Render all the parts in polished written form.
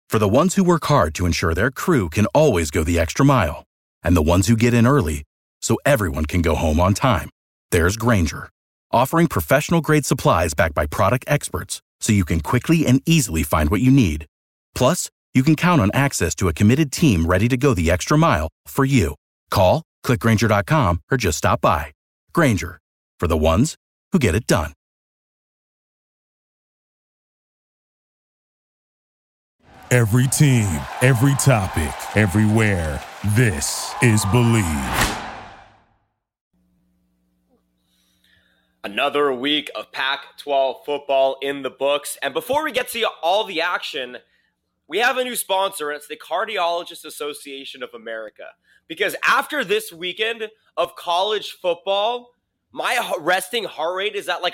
For the ones who work hard to ensure their crew can always go the extra mile, and the ones who get in early so everyone can go home on time, there's Grainger, offering professional-grade supplies backed by product experts so you can quickly and easily find what you need. Plus, you can count on access to a committed team ready to go the extra mile for you. Call, click Grainger.com, or just stop by. Grainger, for the ones who get it done. Every team, every topic, everywhere. This is Believe. Another week of Pac-12 football in the books. And before we get to all the action, we have a new sponsor, and it's the Cardiologists Association of America. Because after this weekend of college football, my resting heart rate is at like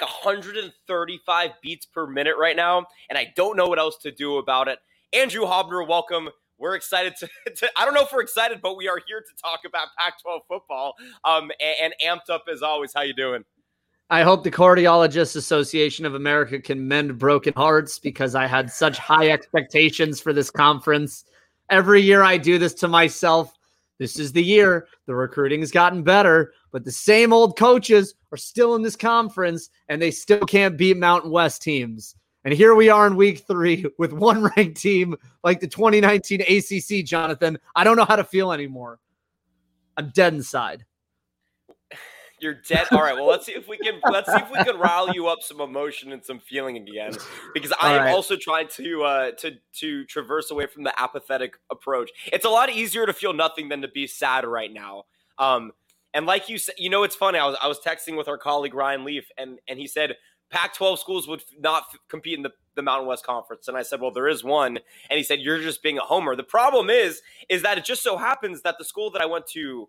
135 beats per minute right now, and I don't know what else to do about it. Andrew Hobner, welcome. We're excited to I don't know if we're excited, but we are here to talk about Pac-12 football and amped up as always. How you doing? I hope the Cardiologists Association of America can mend broken hearts, because I had such high expectations for this conference. Every year I do this to myself. This is the year. The recruiting has gotten better, but the same old coaches are still in this conference, and they still can't beat Mountain West teams. And here we are in week 3 with one ranked team like the 2019 ACC, Jonathan. I don't know how to feel anymore. I'm dead inside. You're dead. All right. Well, let's see if we can rile you up some emotion and some feeling again, because I am also trying to traverse away from the apathetic approach. It's a lot easier to feel nothing than to be sad right now. And like you said, it's funny. I was texting with our colleague Ryan Leaf, and he said Pac-12 schools would not compete in the Mountain West Conference. And I said, well, there is one. And he said, you're just being a homer. The problem is that it just so happens that the school that I went to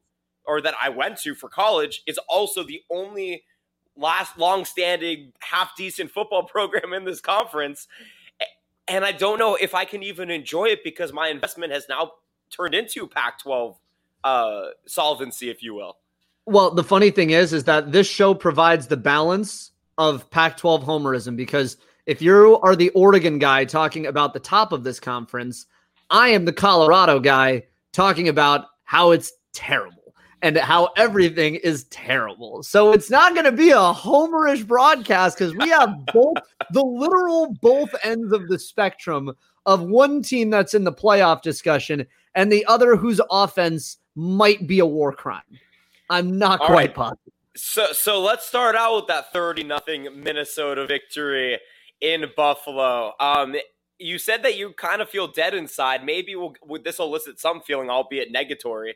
for college is also the only long-standing, half-decent football program in this conference. And I don't know if I can even enjoy it, because my investment has now turned into Pac-12 solvency, if you will. Well, the funny thing is that this show provides the balance of Pac-12 homerism, because if you are the Oregon guy talking about the top of this conference, I am the Colorado guy talking about how it's terrible and how everything is terrible. So it's not going to be a homerish broadcast, because we have both ends of the spectrum of one team that's in the playoff discussion and the other whose offense might be a war crime. I'm not quite positive. So let's start out with that 30-0 Minnesota victory in Buffalo. You said that you kind of feel dead inside. Maybe this will elicit some feeling, albeit negatory.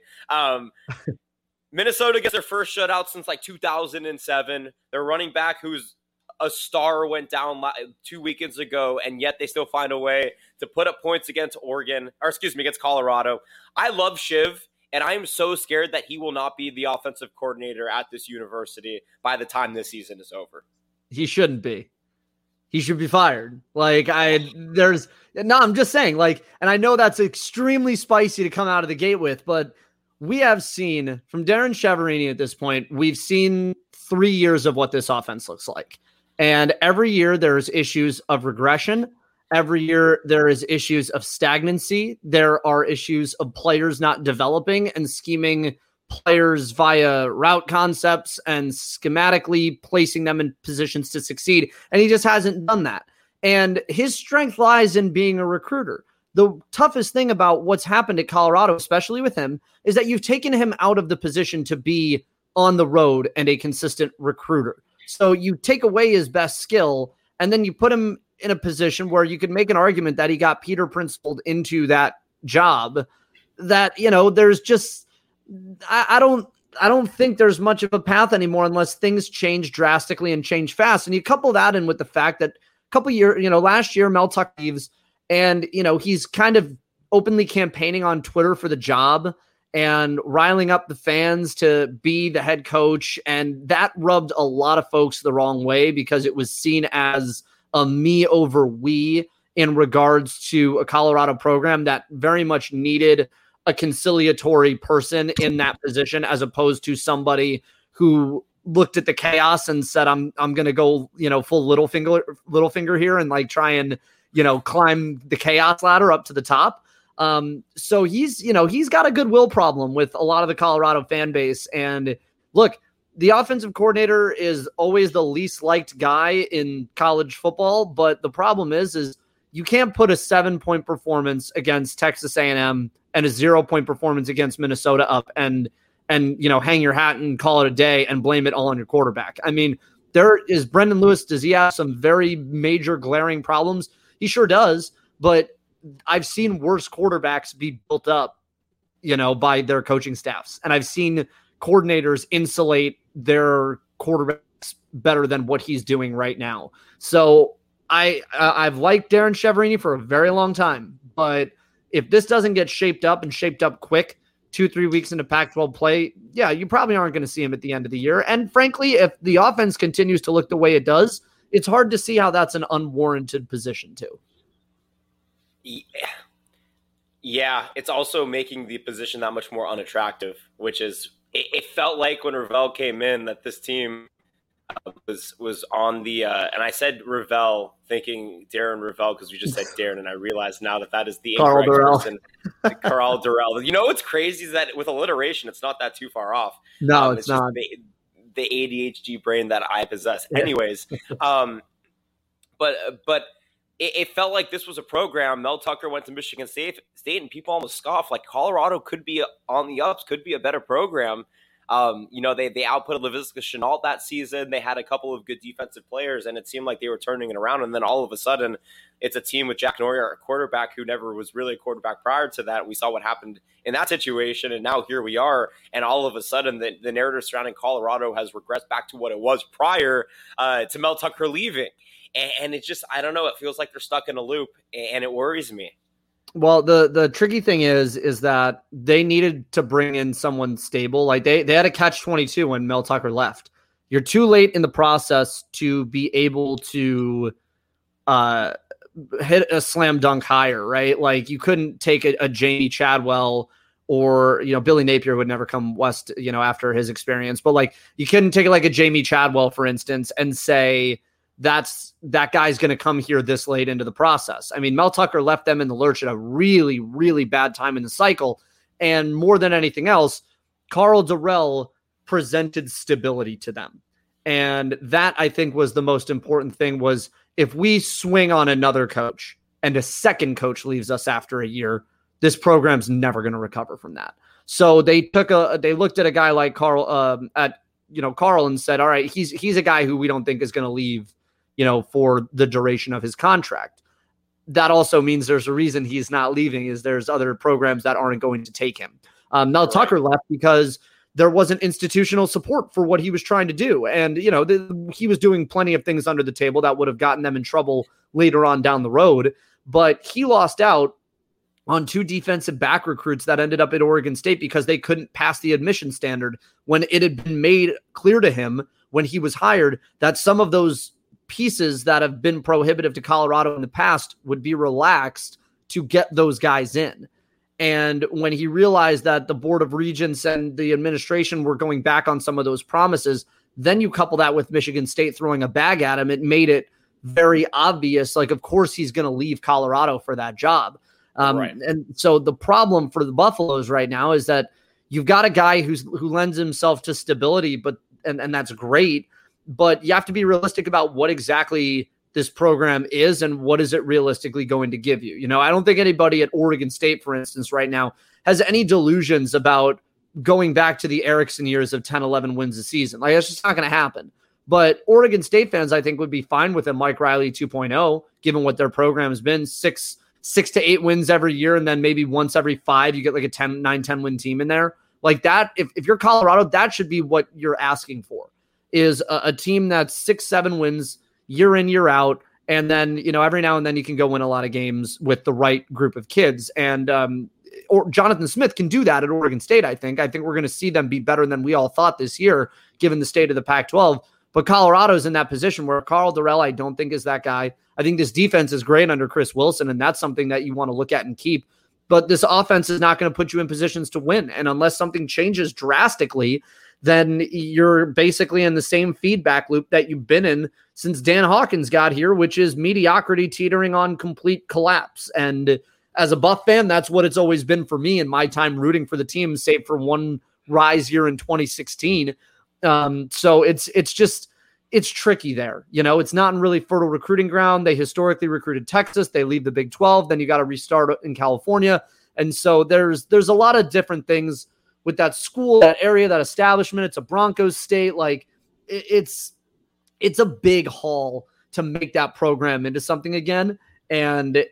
Minnesota gets their first shutout since like 2007. Their running back, who's a star, went down 2 weekends ago, and yet they still find a way to put up points against against Colorado. I love Shiv, and I am so scared that he will not be the offensive coordinator at this university by the time this season is over. He shouldn't be. He should be fired. I'm just saying, and I know that's extremely spicy to come out of the gate with, but we have seen from Darren Cheverini at this point, we've seen 3 years of what this offense looks like. And every year there's issues of regression. Every year there is issues of stagnancy. There are issues of players not developing and scheming players via route concepts and schematically placing them in positions to succeed. And he just hasn't done that. And his strength lies in being a recruiter. The toughest thing about what's happened at Colorado, especially with him, is that you've taken him out of the position to be on the road and a consistent recruiter. So you take away his best skill, and then you put him in a position where you could make an argument that he got Peter principled into that job. That, there's just, I don't think there's much of a path anymore unless things change drastically and change fast. And you couple that in with the fact that last year Mel Tuck leaves, and, he's kind of openly campaigning on Twitter for the job and riling up the fans to be the head coach. And that rubbed a lot of folks the wrong way, because it was seen as a me over we in regards to a Colorado program that very much needed a conciliatory person in that position, as opposed to somebody who looked at the chaos and said, I'm going to go, full little finger here and try and, climb the chaos ladder up to the top. So he's got a goodwill problem with a lot of the Colorado fan base. And look, the offensive coordinator is always the least liked guy in college football. But the problem is you can't put a 7-point performance against Texas A&M and a 0-point performance against Minnesota up and hang your hat and call it a day and blame it all on your quarterback. I mean, there is Brendan Lewis. Does he have some very major glaring problems? He sure does. But I've seen worse quarterbacks be built up, by their coaching staffs. And I've seen coordinators insulate their quarterbacks better than what he's doing right now. So I've liked Darren Chiaverini for a very long time, but if this doesn't get shaped up quick, 2-3 weeks into Pac-12 play, yeah, you probably aren't going to see him at the end of the year. And frankly, if the offense continues to look the way it does, it's hard to see how that's an unwarranted position too. Yeah, it's also making the position that much more unattractive, which is, it felt like when Ravel came in that this team was on the, and I said Ravel thinking Darren Ravel because we just said Darren, and I realized now that is the incorrect person, Carl Durrell. What's crazy is that with alliteration, it's not that too far off. No, it's not. The ADHD brain that I possess. Anyways, but it felt like this was a program. Mel Tucker went to Michigan State, and people almost scoffed. Like, Colorado could be on the ups, could be a better program. They outputted Laviska Shenault that season. They had a couple of good defensive players, and it seemed like they were turning it around. And then all of a sudden, it's a team with Jack Noyer, a quarterback who never was really a quarterback prior to that. We saw what happened in that situation, and now here we are. And all of a sudden, the narrative surrounding Colorado has regressed back to what it was prior to Mel Tucker leaving. And it just, I don't know, it feels like they're stuck in a loop, and it worries me. Well, the tricky thing is that they needed to bring in someone stable. Like they had a catch-22 when Mel Tucker left. You're too late in the process to be able to hit a slam dunk hire, right? Like you couldn't take a Jamie Chadwell or, Billy Napier would never come west, after his experience. But like you couldn't take like a Jamie Chadwell, for instance, and say, that guy's going to come here this late into the process. I mean, Mel Tucker left them in the lurch at a really, really bad time in the cycle. And more than anything else, Karl Dorrell presented stability to them. And that, I think, was the most important thing, was if we swing on another coach and a second coach leaves us after a year, this program's never going to recover from that. So they looked at a guy like Karl, Karl, and said, all right, he's a guy who we don't think is going to leave, for the duration of his contract. That also means there's a reason he's not leaving, is there's other programs that aren't going to take him. Mel Tucker left because there wasn't institutional support for what he was trying to do. And, he was doing plenty of things under the table that would have gotten them in trouble later on down the road. But he lost out on 2 defensive back recruits that ended up at Oregon State because they couldn't pass the admission standard, when it had been made clear to him when he was hired that some of those pieces that have been prohibitive to Colorado in the past would be relaxed to get those guys in. And when he realized that the Board of Regents and the administration were going back on some of those promises, then you couple that with Michigan State throwing a bag at him, it made it very obvious. Like, of course he's going to leave Colorado for that job. Right. And so the problem for the Buffaloes right now is that you've got a guy who lends himself to stability, but that's great. But you have to be realistic about what exactly this program is and what is it realistically going to give you. I don't think anybody at Oregon State, for instance, right now has any delusions about going back to the Erickson years of 10, 11 wins a season. Like, that's just not going to happen. But Oregon State fans, I think, would be fine with a Mike Riley 2.0, given what their program has been. 6 to 8 wins every year, and then maybe once every 5, you get like a 9-10 win team in there. Like that, if you're Colorado, that should be what you're asking for, is a team that's 6-7 wins year in, year out. And then, every now and then you can go win a lot of games with the right group of kids. And or Jonathan Smith can do that at Oregon State, I think. I think we're going to see them be better than we all thought this year, given the state of the Pac-12. But Colorado's in that position where Karl Dorrell, I don't think, is that guy. I think this defense is great under Chris Wilson, and that's something that you want to look at and keep. But this offense is not going to put you in positions to win. And unless something changes drastically, then you're basically in the same feedback loop that you've been in since Dan Hawkins got here, which is mediocrity teetering on complete collapse. And as a Buff fan, that's what it's always been for me in my time rooting for the team, save for one rise year in 2016. So it's tricky there. It's not in really fertile recruiting ground. They historically recruited Texas. They leave the Big 12. Then you got to restart in California. And so there's a lot of different things with that school, that area, that establishment. It's a Broncos state. Like it's a big haul to make that program into something again. And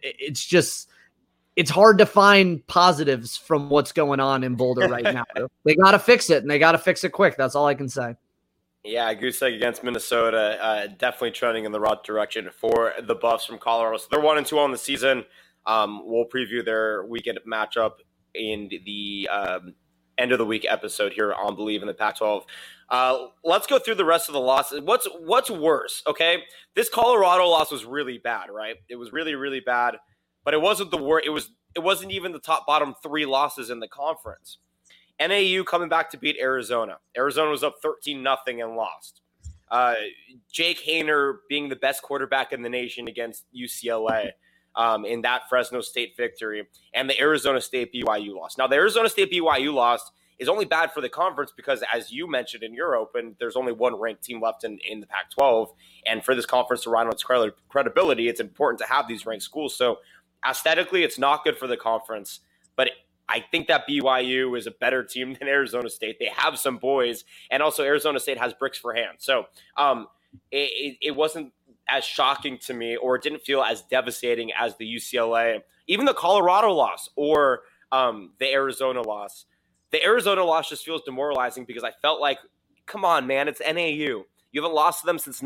it's hard to find positives from what's going on in Boulder right now. They got to fix it, and they got to fix it quick. That's all I can say. Yeah, goose egg against Minnesota, definitely trending in the right direction for the Buffs from Colorado. So they're 1-2 on the season. We'll preview their weekend matchup in the end of the week episode here on Believe in the Pac-12. Let's go through the rest of the losses. What's worse? Okay, this Colorado loss was really bad, right? It was really, really bad, but it wasn't the worst. It wasn't even the bottom 3 losses in the conference. NAU coming back to beat Arizona. Arizona was up 13-0 and lost. Jake Haener being the best quarterback in the nation against UCLA in that Fresno State victory, and the Arizona State BYU loss. Now, the Arizona State BYU loss is only bad for the conference because, as you mentioned in your open, there's only one ranked team left in the Pac-12, and for this conference to run on its credibility, it's important to have these ranked schools. So aesthetically, it's not good for the conference, but I think that BYU is a better team than Arizona State. They have some boys, and also Arizona State has bricks for hands. So it wasn't as shocking to me, or it didn't feel as devastating as the UCLA, even the Colorado loss or the Arizona loss. The Arizona loss just feels demoralizing because I felt like, come on, man, it's NAU. You haven't lost to them since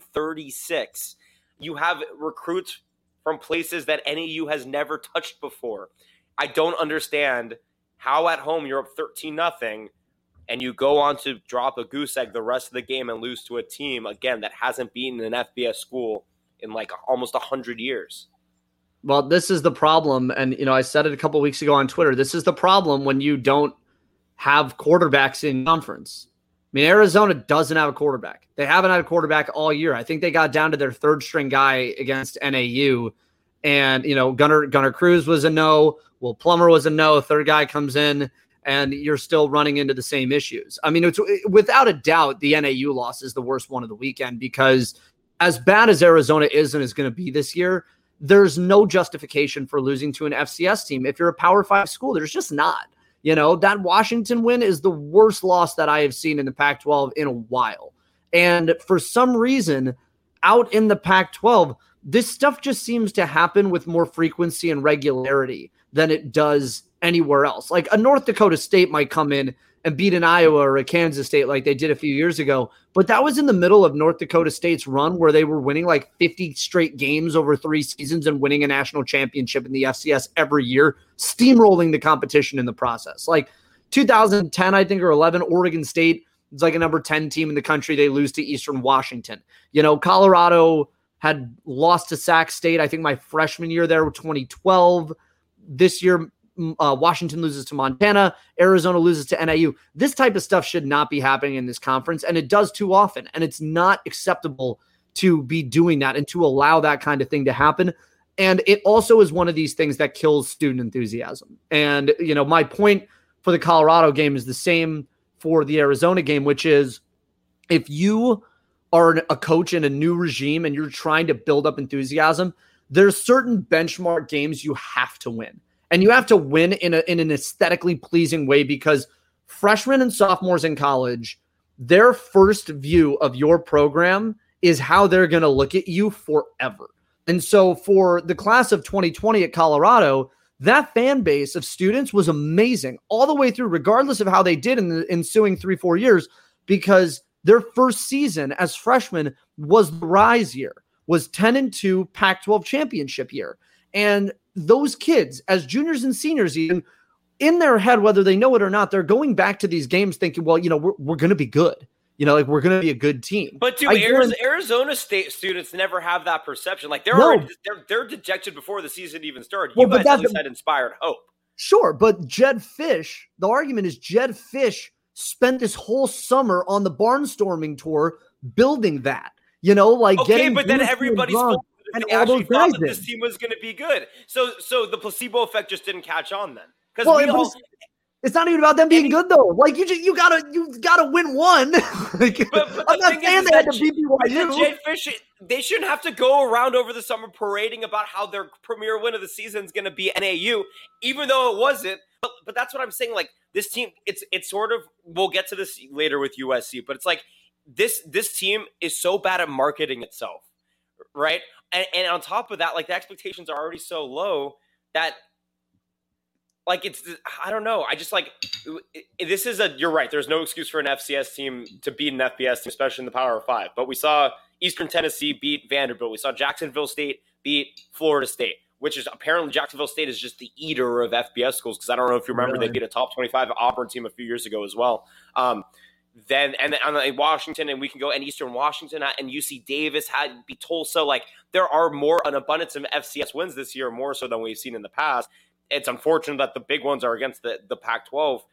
1936. You have recruits from places that NAU has never touched before. I don't understand how at home you're up 13-0 and you go on to drop a goose egg the rest of the game and lose to a team, again, that hasn't beaten an FBS school in like almost 100 years. Well, this is the problem. And, I said it a couple of weeks ago on Twitter. This is the problem when you don't have quarterbacks in conference. I mean, Arizona doesn't have a quarterback. They haven't had a quarterback all year. I think they got down to their third string guy against NAU. And, Gunnar Cruz was a no. Will Plummer was a no. Third guy comes in, and you're still running into the same issues. I mean, it's without a doubt, the NAU loss is the worst one of the weekend because as bad as Arizona is and is going to be this year, there's no justification for losing to an FCS team. If you're a Power 5 school, there's just not. That Washington win is the worst loss that I have seen in the Pac-12 in a while. And for some reason, out in the Pac-12, this stuff just seems to happen with more frequency and regularity than it does anywhere else. Like a North Dakota State might come in and beat an Iowa or a Kansas State like they did a few years ago, but that was in the middle of North Dakota State's run where they were winning like 50 straight games over 3 seasons and winning a national championship in the FCS every year, steamrolling the competition in the process. Like 2010, I think, or 11, Oregon State is like a number 10 team in the country. They lose to Eastern Washington. Colorado had lost to Sac State, I think my freshman year there, 2012. This year, Washington loses to Montana. Arizona loses to NAU. This type of stuff should not be happening in this conference, and it does too often. And it's not acceptable to be doing that and to allow that kind of thing to happen. And it also is one of these things that kills student enthusiasm. And, my point for the Colorado game is the same for the Arizona game, which is if you are a coach in a new regime and you're trying to build up enthusiasm, there's certain benchmark games you have to win. And you have to win in an aesthetically pleasing way because freshmen and sophomores in college, their first view of your program is how they're going to look at you forever. And so for the class of 2020 at Colorado, that fan base of students was amazing all the way through, regardless of how they did in the ensuing 3-4 years, because their first season as freshmen was the rise year, was 10-2 Pac-12 championship year. And those kids, as juniors and seniors, even in their head, whether they know it or not, they're going back to these games thinking, well, we're going to be good. We're going to be a good team. But do Arizona State students never have that perception? Like they're dejected before the season even started. You guys at least had inspired hope. Sure, but Jed Fish, the argument is Jed Fish spent this whole summer on the barnstorming tour building that. You know, like okay, but then everybody's fault and they actually thought that this team was going to be good. So the placebo effect just didn't catch on then. Because it's not even about them being good though. Like you gotta win one. Like, but I'm not saying they had to beat BYU. Jedd Fisch, they shouldn't have to go around over the summer parading about how their premier win of the season is going to be NAU, even though it wasn't. But that's what I'm saying. Like this team, it's sort of. We'll get to this later with USC, but it's like this team is so bad at marketing itself, right? And on top of that, like the expectations are already so low that. Like I don't know. I just like this is you're right. There's no excuse for an FCS team to beat an FBS team, especially in the Power of Five. But we saw Eastern Tennessee beat Vanderbilt. We saw Jacksonville State beat Florida State, which is apparently Jacksonville State is just the eater of FBS schools. Because I don't know if you remember, they beat a top 25 Auburn team a few years ago as well. Then on Washington, and we can go and Eastern Washington and UC Davis had beat Tulsa. Like there are an abundance of FCS wins this year, more so than we've seen in the past. It's unfortunate that the big ones are against the Pac-12.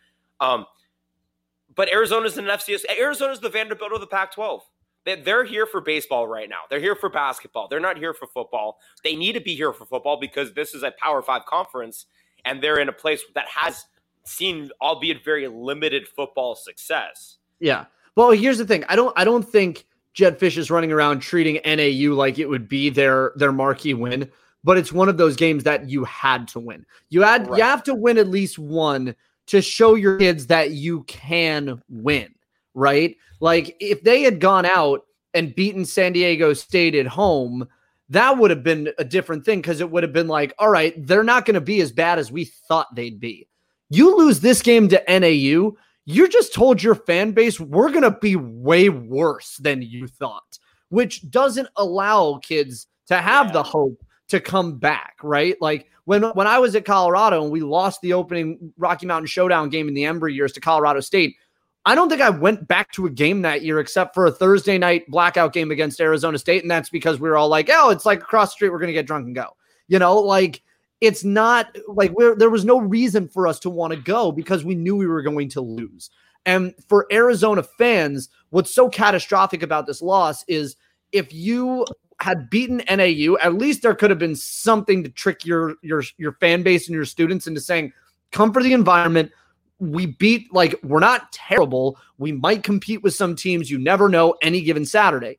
But Arizona's an FCS. Arizona's the Vanderbilt of the Pac-12. They're here for baseball right now. They're here for basketball. They're not here for football. They need to be here for football because this is a Power 5 conference, and they're in a place that has seen, albeit very limited, football success. Yeah. Well, here's the thing. I don't think Jedd Fisch is running around treating NAU like it would be their marquee win. But it's one of those games that you had to win. You have to win at least one to show your kids that you can win, right? Like if they had gone out and beaten San Diego State at home, that would have been a different thing because it would have been like, all right, they're not going to be as bad as we thought they'd be. You lose this game to NAU, you're just told your fan base we're going to be way worse than you thought, which doesn't allow kids to have the hope to come back, right? Like when I was at Colorado and we lost the opening Rocky Mountain Showdown game in the Embry years to Colorado State, I don't think I went back to a game that year except for a Thursday night blackout game against Arizona State, and that's because we were all like, oh, it's like across the street, we're going to get drunk and go. You know, like it's not like there was no reason for us to want to go because we knew we were going to lose. And for Arizona fans, what's so catastrophic about this loss is if you had beaten NAU, at least there could have been something to trick your fan base and your students into saying, come for the environment. We beat, like, we're not terrible. We might compete with some teams. You never know any given Saturday.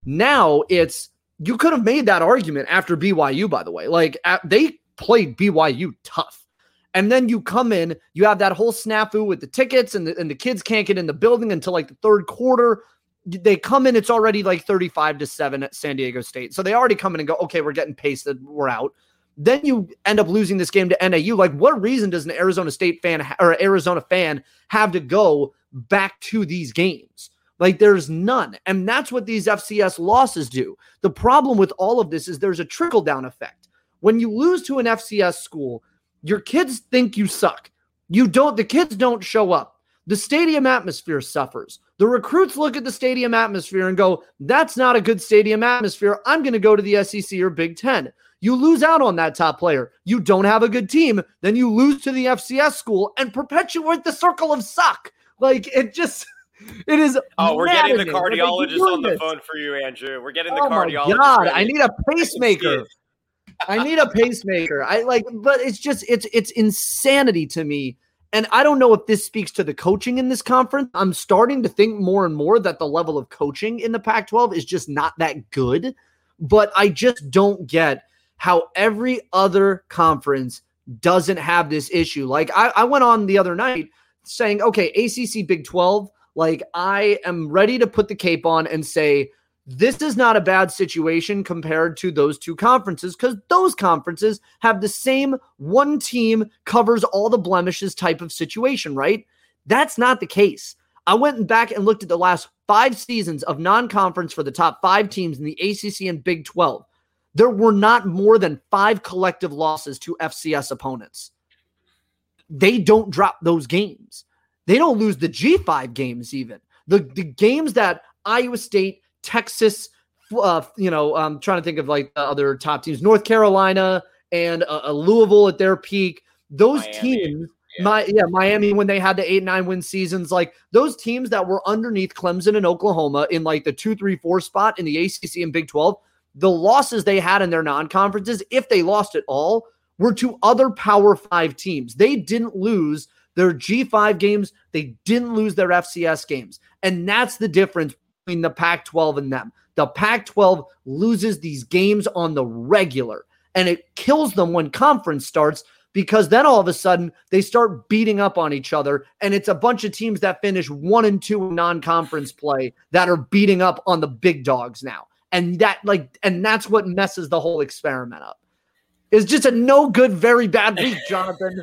Now you could have made that argument after BYU, by the way. Like, they played BYU tough. And then you come in, you have that whole snafu with the tickets and the kids can't get in the building until like the third quarter. They come in, it's already like 35-7 at San Diego State. So they already come in and go, okay, we're getting pasted, we're out. Then you end up losing this game to NAU. Like, what reason does an Arizona State fan or Arizona fan have to go back to these games? Like, there's none. And that's what these FCS losses do. The problem with all of this is there's a trickle-down effect. When you lose to an FCS school, your kids think you suck. The kids don't show up. The stadium atmosphere suffers. The recruits look at the stadium atmosphere and go, that's not a good stadium atmosphere. I'm going to go to the SEC or Big Ten. You lose out on that top player. You don't have a good team. Then you lose to the FCS school and perpetuate the circle of suck. Like, it is. Oh, we're getting the cardiologist on the phone for you, Andrew. We're getting the cardiologist. Oh, God. I need a pacemaker. I need a pacemaker. But it's insanity to me. And I don't know if this speaks to the coaching in this conference. I'm starting to think more and more that the level of coaching in the Pac-12 is just not that good. But I just don't get how every other conference doesn't have this issue. Like I went on the other night saying, okay, ACC Big 12, like I am ready to put the cape on and say, this is not a bad situation compared to those two conferences because those conferences have the same one team covers all the blemishes type of situation, right? That's not the case. I went back and looked at the last 5 seasons of non-conference for the top 5 teams in the ACC and Big 12. There were not more than 5 collective losses to FCS opponents. They don't drop those games. They don't lose the G5 games even. The games that Iowa State, Texas, I'm trying to think of like the other top teams, North Carolina and Louisville at their peak. Those Miami teams Miami when they had the 8-9 win seasons, like those teams that were underneath Clemson and Oklahoma in like the 2, 3, 4 spot in the ACC and Big 12, the losses they had in their non-conferences, if they lost at all, were to other Power 5 teams. They didn't lose their G5 games. They didn't lose their FCS games. And that's the difference between the Pac-12 and them. The Pac-12 loses these games on the regular, and it kills them when conference starts, because then all of a sudden they start beating up on each other, and it's a bunch of teams that finish 1 and 2 in non-conference play that are beating up on the big dogs now. And that's what messes the whole experiment up. It's just a no good, very bad week, Jonathan.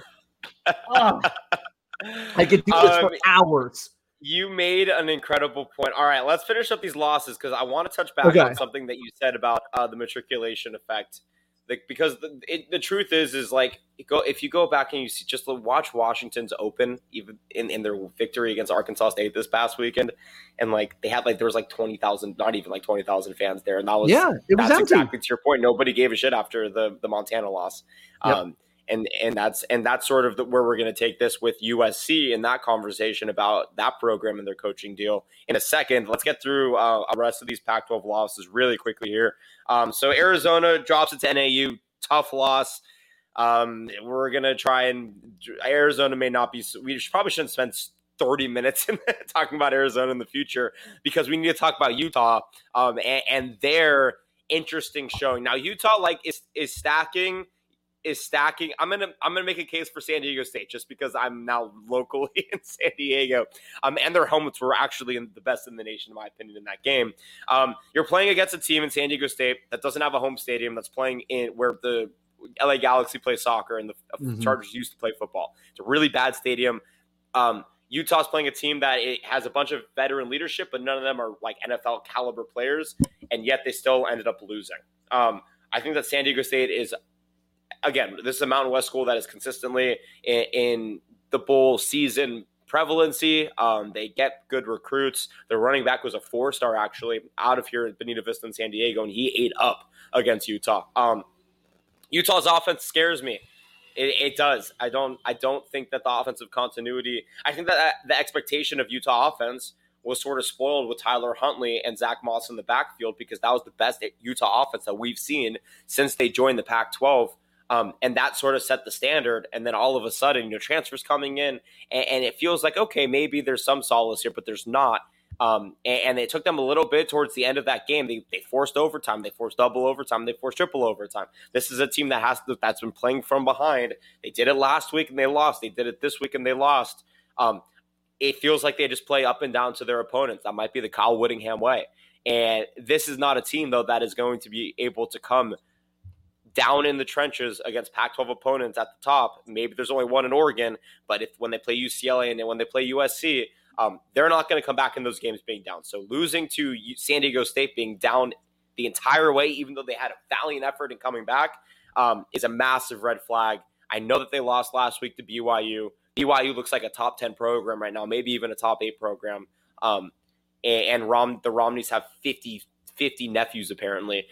I could do this for hours. You made an incredible point. All right, let's finish up these losses because I want to touch back on something that you said about the matriculation effect. Because the truth is like if you go back and you see, just watch Washington's Open, even in their victory against Arkansas State this past weekend, and like they had there was 20,000, not even 20,000 fans there, and it was empty. Exactly to your point. Nobody gave a shit after the Montana loss. Yep. And that's sort of where we're going to take this with USC in that conversation about that program and their coaching deal in a second. Let's get through the rest of these Pac-12 losses really quickly here. So Arizona drops it to NAU, tough loss. We're going to try and Arizona may not be. We probably shouldn't spend 30 minutes talking about Arizona in the future because we need to talk about Utah and their interesting showing. Now Utah is stacking. I'm gonna make a case for San Diego State just because I'm now locally in San Diego. And their helmets were actually the best in the nation, in my opinion, in that game. You're playing against a team in San Diego State that doesn't have a home stadium, that's playing in where the LA Galaxy play soccer and the Chargers used to play football. It's a really bad stadium. Utah's playing a team that it has a bunch of veteran leadership, but none of them are like NFL caliber players, and yet they still ended up losing. I think that San Diego State is. Again, this is a Mountain West school that is consistently in the bowl season prevalency. They get good recruits. Their running back was a 4-star actually out of here at Bonita Vista in San Diego, and he ate up against Utah. Utah's offense scares me. It does. I don't think that the offensive continuity. I think that the expectation of Utah offense was sort of spoiled with Tyler Huntley and Zach Moss in the backfield because that was the best Utah offense that we've seen since they joined the Pac-12. And that sort of set the standard. And then all of a sudden, transfers coming in, and it feels like, okay, maybe there's some solace here, but there's not. And it took them a little bit towards the end of that game. They forced overtime. They forced double overtime. They forced triple overtime. This is a team that's been playing from behind. They did it last week and they lost. They did it this week and they lost. It feels like they just play up and down to their opponents. That might be the Kyle Whittingham way. And this is not a team, though, that is going to be able to come down in the trenches against Pac-12 opponents at the top. Maybe there's only one in Oregon, but when they play UCLA and then when they play USC, they're not going to come back in those games being down. So losing to San Diego State being down the entire way, even though they had a valiant effort in coming back, is a massive red flag. I know that they lost last week to BYU. BYU looks like a top 10 program right now, maybe even a top 8 program. And the Romneys have 50 nephews apparently.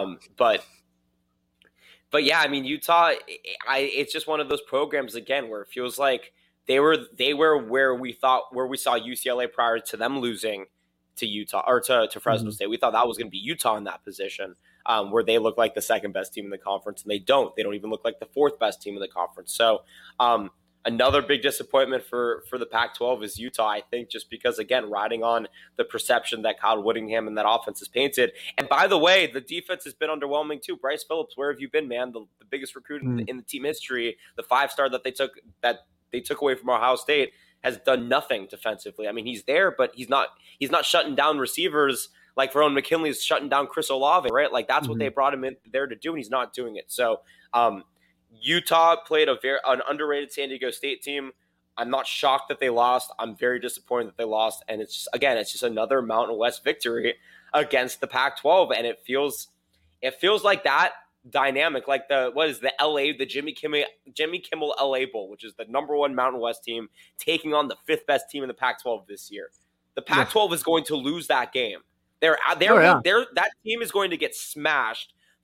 But yeah, I mean, Utah, it's just one of those programs again where it feels like they were where we saw UCLA prior to them losing to Utah or to Fresno State. We thought that was going to be Utah in that position, where they look like the second best team in the conference, and they don't. They don't even look like the fourth best team in the conference. So another big disappointment for the Pac-12 is Utah, I think, just because, again, riding on the perception that Kyle Whittingham and that offense is painted. And by the way, the defense has been underwhelming too. Bryce Phillips, where have you been, man? The biggest recruit in the team history, the 5-star that they took away from Ohio State, has done nothing defensively. I mean, he's there, but he's not shutting down receivers like Verone McKinley is shutting down Chris Olave, right? Like that's what they brought him in there to do, and he's not doing it. So Utah played an underrated San Diego State team. I'm not shocked that they lost. I'm very disappointed that they lost. And it's just another Mountain West victory against the Pac-12. And it feels like that dynamic, like the Jimmy Kimmel LA Bowl, which is the number 1 Mountain West team taking on the 5th best team in the Pac-12 this year. The Pac-12 is going to lose that game. That team is going to get smashed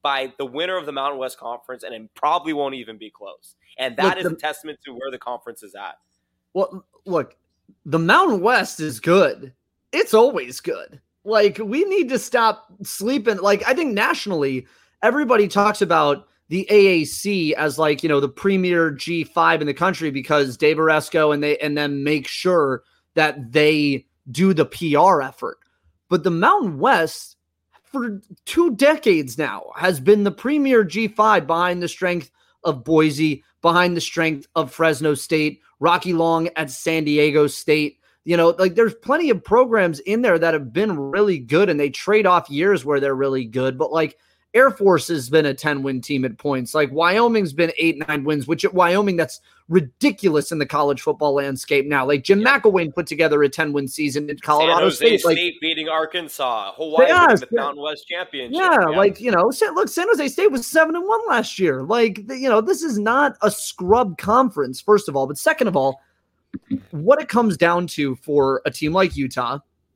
by the winner of the Mountain West Conference, and it probably won't even be close. And that is a testament to where the conference is at. Well, look, the Mountain West is good. It's always good. Like, we need to stop sleeping. Like, I think nationally, everybody talks about the AAC as like, the premier G5 in the country because Dave Oresco and then make sure that they do the PR effort. But the Mountain West, for 2 decades now, has been the premier G5 behind the strength of Boise, behind the strength of Fresno State, Rocky Long at San Diego State. There's plenty of programs in there that have been really good, and they trade off years where they're really good. But like Air Force has been a 10-win team at points. Like Wyoming's been 8-9 wins, which at Wyoming, that's ridiculous in the college football landscape now. Like Jim McElwain put together a 10-win season in Colorado State. State beating Arkansas, Hawaii winning the Mountain West Championship. Look, San Jose State was 7-1 last year. Like, this is not a scrub conference, first of all. But second of all, what it comes down to for a team like Utah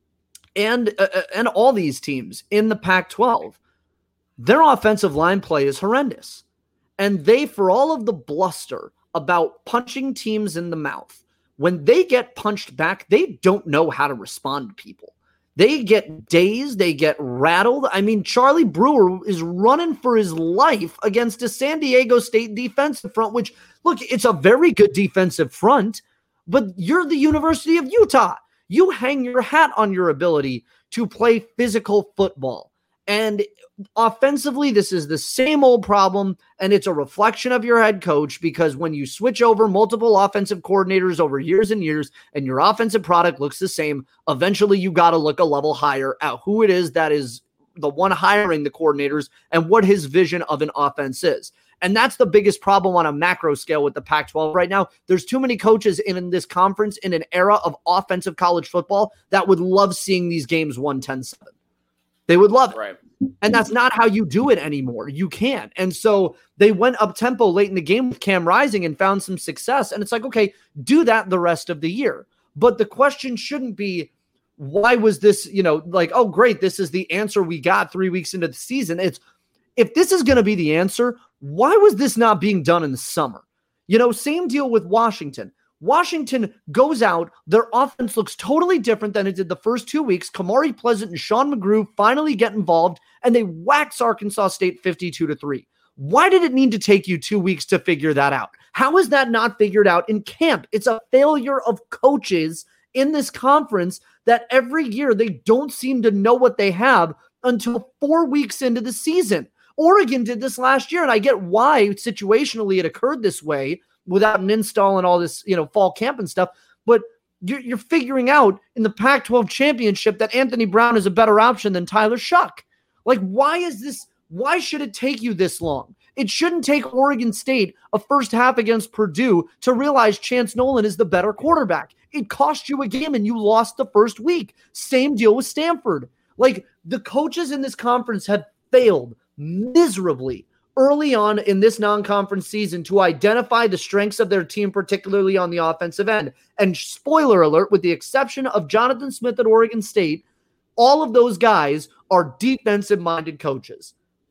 and all these teams in the Pac-12, their offensive line play is horrendous. And they, for all of the bluster about punching teams in the mouth, when they get punched back, they don't know how to respond to people. They get dazed. They get rattled. I mean, Charlie Brewer is running for his life against a San Diego State defensive front, which, look, it's a very good defensive front, but you're the University of Utah. You hang your hat on your ability to play physical football. And offensively, this is the same old problem, and it's a reflection of your head coach, because when you switch over multiple offensive coordinators over years and years and your offensive product looks the same, eventually you got to look a level higher at who it is that is the one hiring the coordinators and what his vision of an offense is. And that's the biggest problem on a macro scale with the Pac-12 right now. There's too many coaches in this conference in an era of offensive college football that would love seeing these games 1-10-7. They would love it. Right. And that's not how you do it anymore. You can't. And so they went up tempo late in the game with Cam Rising and found some success. And it's like, okay, do that the rest of the year. But the question shouldn't be, why was this, like, oh, great, this is the answer we got 3 weeks into the season. It's, if this is going to be the answer, why was this not being done in the summer? Same deal with Washington. Washington goes out. Their offense looks totally different than it did the first 2 weeks. Kamari Pleasant and Sean McGrew finally get involved, and they wax Arkansas State 52-3. Why did it need to take you 2 weeks to figure that out? How is that not figured out in camp? It's a failure of coaches in this conference that every year they don't seem to know what they have until 4 weeks into the season. Oregon did this last year, and I get why situationally it occurred this way, without an install and all this, fall camp and stuff. But you're figuring out in the Pac-12 championship that Anthony Brown is a better option than Tyler Shuck. Like, why should it take you this long? It shouldn't take Oregon State a first half against Purdue to realize Chance Nolan is the better quarterback. It cost you a game and you lost the first week. Same deal with Stanford. Like, the coaches in this conference have failed miserably early on in this non-conference season to identify the strengths of their team, particularly on the offensive end. And spoiler alert, with the exception of Jonathan Smith at Oregon State, all of those guys are defensive-minded coaches.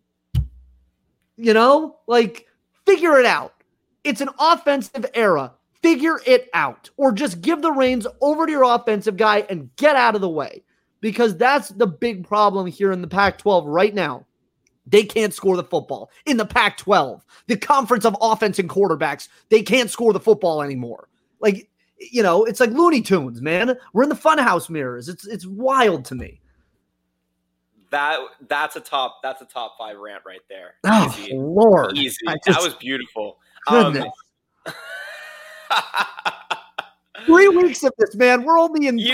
Figure it out. It's an offensive era. Figure it out. Or just give the reins over to your offensive guy and get out of the way. Because that's the big problem here in the Pac-12 right now. They can't score the football. In the Pac-12, the conference of offense and quarterbacks, they can't score the football anymore. Like, it's like Looney Tunes, man. We're in the funhouse mirrors. It's wild to me. That's a top 5 rant right there. Oh, easy. Lord. Easy. That was beautiful. Goodness. 3 weeks of this, man. We're only in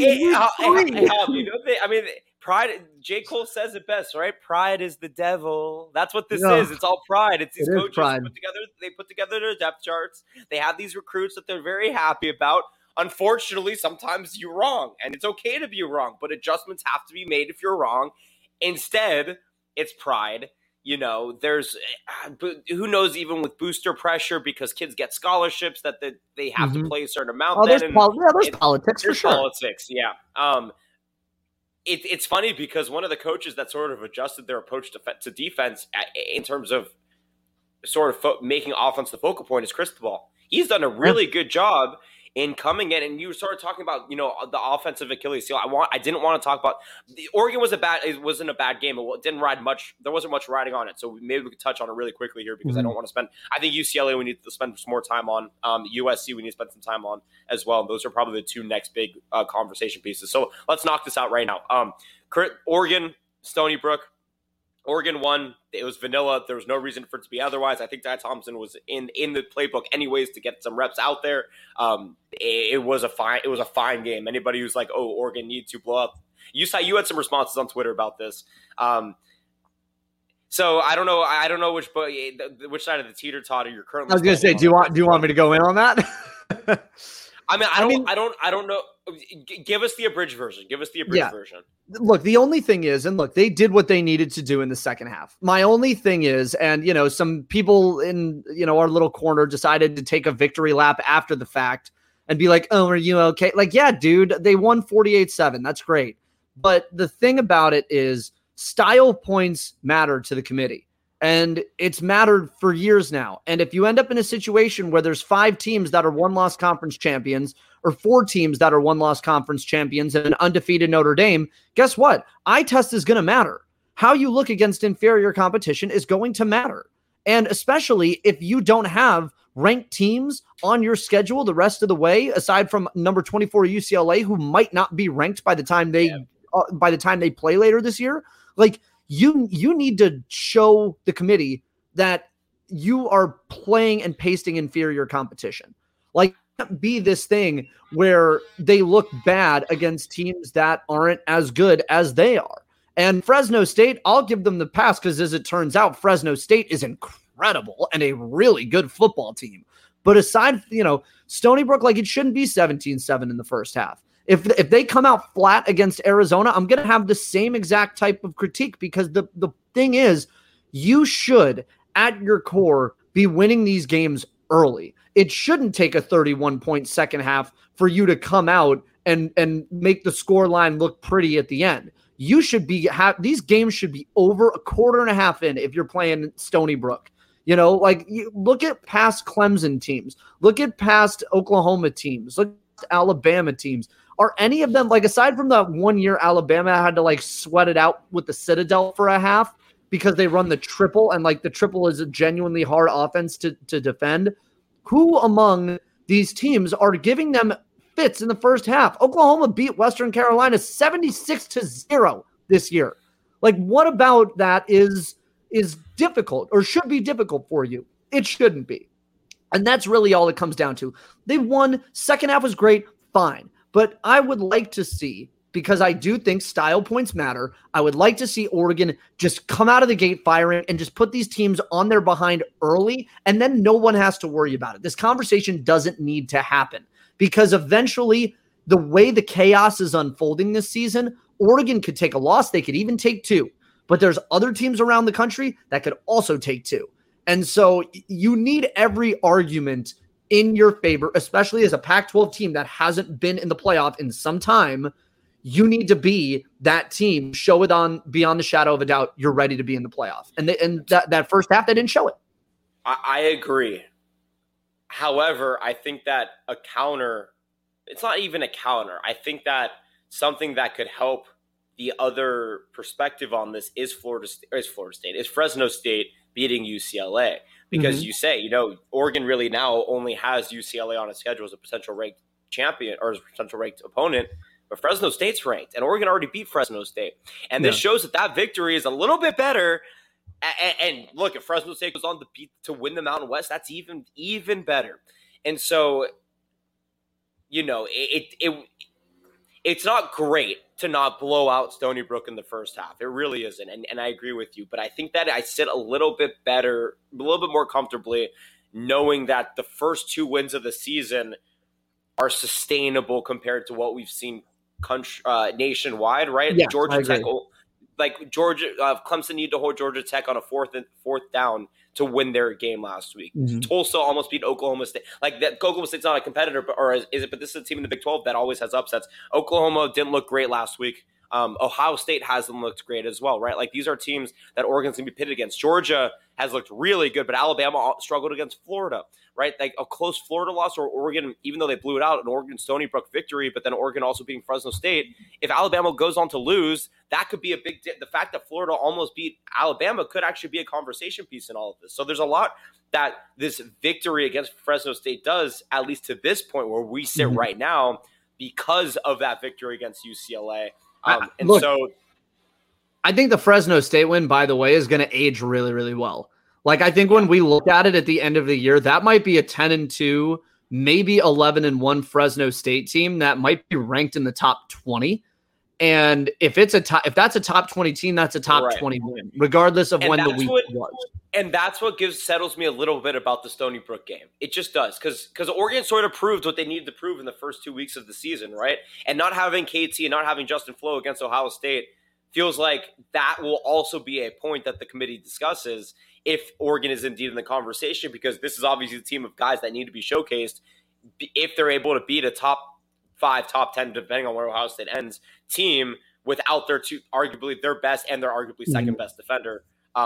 pride, J. Cole says it best, right? Pride is the devil. That's what this is. It's all pride. It's these coaches put together their depth charts. They have these recruits that they're very happy about. Unfortunately, sometimes you're wrong, and it's okay to be wrong, but adjustments have to be made if you're wrong. Instead, it's pride. There's who knows, even with booster pressure, because kids get scholarships that they have to play a certain amount. There's politics for sure. Politics, yeah. it's funny because one of the coaches that sort of adjusted their approach to defense in terms of sort of making offense the focal point is Cristobal. He's done a really good job in coming in, and you started talking about the offensive Achilles heel. I didn't want to talk about Oregon wasn't a bad game. It didn't ride much. There wasn't much riding on it, so maybe we could touch on it really quickly here because I don't want to spend. I think UCLA we need to spend some more time on. USC we need to spend some time on as well. And those are probably the two next big conversation pieces. So let's knock this out right now. Oregon, Stony Brook. Oregon won. It was vanilla. There was no reason for it to be otherwise. I think Ty Thompson was in the playbook anyways to get some reps out there. It was a fine game. Anybody who's like, oh, Oregon needs to blow up. You had some responses on Twitter about this. So I don't know which side of the teeter-totter you're currently. I was going to say, do you want me to go in on that? I don't know. Give us the abridged version. Version. Look, the only thing is, and look, they did what they needed to do in the second half. My only thing is, and some people in our little corner decided to take a victory lap after the fact and be like, "Oh, are you okay?" Like, yeah, dude, they won 48-7. That's great. But the thing about it is, style points matter to the committee. And it's mattered for years now. And if you end up in a situation where there's 5 teams that are one-loss conference champions or 4 teams that are one-loss conference champions and an undefeated Notre Dame, guess what? Eye test is going to matter. How you look against inferior competition is going to matter. And especially if you don't have ranked teams on your schedule the rest of the way, aside from number 24 UCLA, who might not be ranked by the time they play later this year, like, you need to show the committee that you are playing and pasting inferior competition. Like, it can't be this thing where they look bad against teams that aren't as good as they are. And Fresno State, I'll give them the pass because, as it turns out, Fresno State is incredible and a really good football team. But aside, Stony Brook, like, it shouldn't be 17-7 in the first half. If they come out flat against Arizona, I'm going to have the same exact type of critique because the thing is, you should, at your core, be winning these games early. It shouldn't take a 31-point second half for you to come out and make the score line look pretty at the end. You should these games should be over a quarter and a half in if you're playing Stony Brook. Look at past Clemson teams. Look at past Oklahoma teams. Look at Alabama teams. Are any of them, like, aside from the 1 year Alabama had to, like, sweat it out with the Citadel for a half because they run the triple, and, like, the triple is a genuinely hard offense to defend, who among these teams are giving them fits in the first half? Oklahoma beat Western Carolina 76-0 this year. Like, what about that is difficult or should be difficult for you? It shouldn't be. And that's really all it comes down to. They won. Second half was great. Fine. But I would like to see, because I do think style points matter, I would like to see Oregon just come out of the gate firing and just put these teams on their behind early, and then no one has to worry about it. This conversation doesn't need to happen because eventually the way the chaos is unfolding this season, Oregon could take a loss. They could even take 2. But there's other teams around the country that could also take 2. And so you need every argument in your favor, especially as a Pac-12 team that hasn't been in the playoff in some time. You need to be that team. Show it on beyond the shadow of a doubt. You're ready to be in the playoff. And that first half, they didn't show it. I agree. However, I think that a counter, it's not even a counter. I think that something that could help the other perspective on this is Fresno State beating UCLA. Because you say, Oregon really now only has UCLA on its schedule as a potential ranked champion or as a potential ranked opponent, but Fresno State's ranked, and Oregon already beat Fresno State. And this shows that victory is a little bit better. And look, if Fresno State goes on to win the Mountain West, that's even better. And so, it's not great to not blow out Stony Brook in the first half. It really isn't. And I agree with you. But I think that I sit a little bit better, a little bit more comfortably, knowing that the first 2 wins of the season are sustainable compared to what we've seen nationwide, right? Yeah, Georgia Tech, Clemson needed to hold Georgia Tech on a fourth down to win their game last week. Tulsa almost beat Oklahoma State. Like that, Oklahoma State's not a competitor, but this is a team in the Big 12 that always has upsets. Oklahoma didn't look great last week. Ohio State hasn't looked great as well, right? Like these are teams that Oregon's going to be pitted against. Georgia has looked really good, but Alabama struggled against Florida, right? Like a close Florida loss, or Oregon, even though they blew it out, an Oregon Stony Brook victory, but then Oregon also beating Fresno State. If Alabama goes on to lose, that could be a big the fact that Florida almost beat Alabama could actually be a conversation piece in all of this. So there's a lot that this victory against Fresno State does, at least to this point where we sit right now, because of that victory against UCLA. I think the Fresno State win, by the way, is going to age really, really well. Like, I think when we look at it at the end of the year, that might be a 10-2, maybe 11-1 Fresno State team that might be ranked in the top 20. And if that's a top 20 team, that's a top 20 win, regardless of when the week was. And that's what settles me a little bit about the Stony Brook game. It just does, because Oregon sort of proved what they needed to prove in the first 2 weeks of the season, right? And not having KT and not having Justin Flo against Ohio State feels like that will also be a point that the committee discusses if Oregon is indeed in the conversation, because this is obviously the team of guys that need to be showcased if they're able to beat a top 5, top 10, depending on where Ohio State ends, team without their two, arguably their best and their arguably second best defender.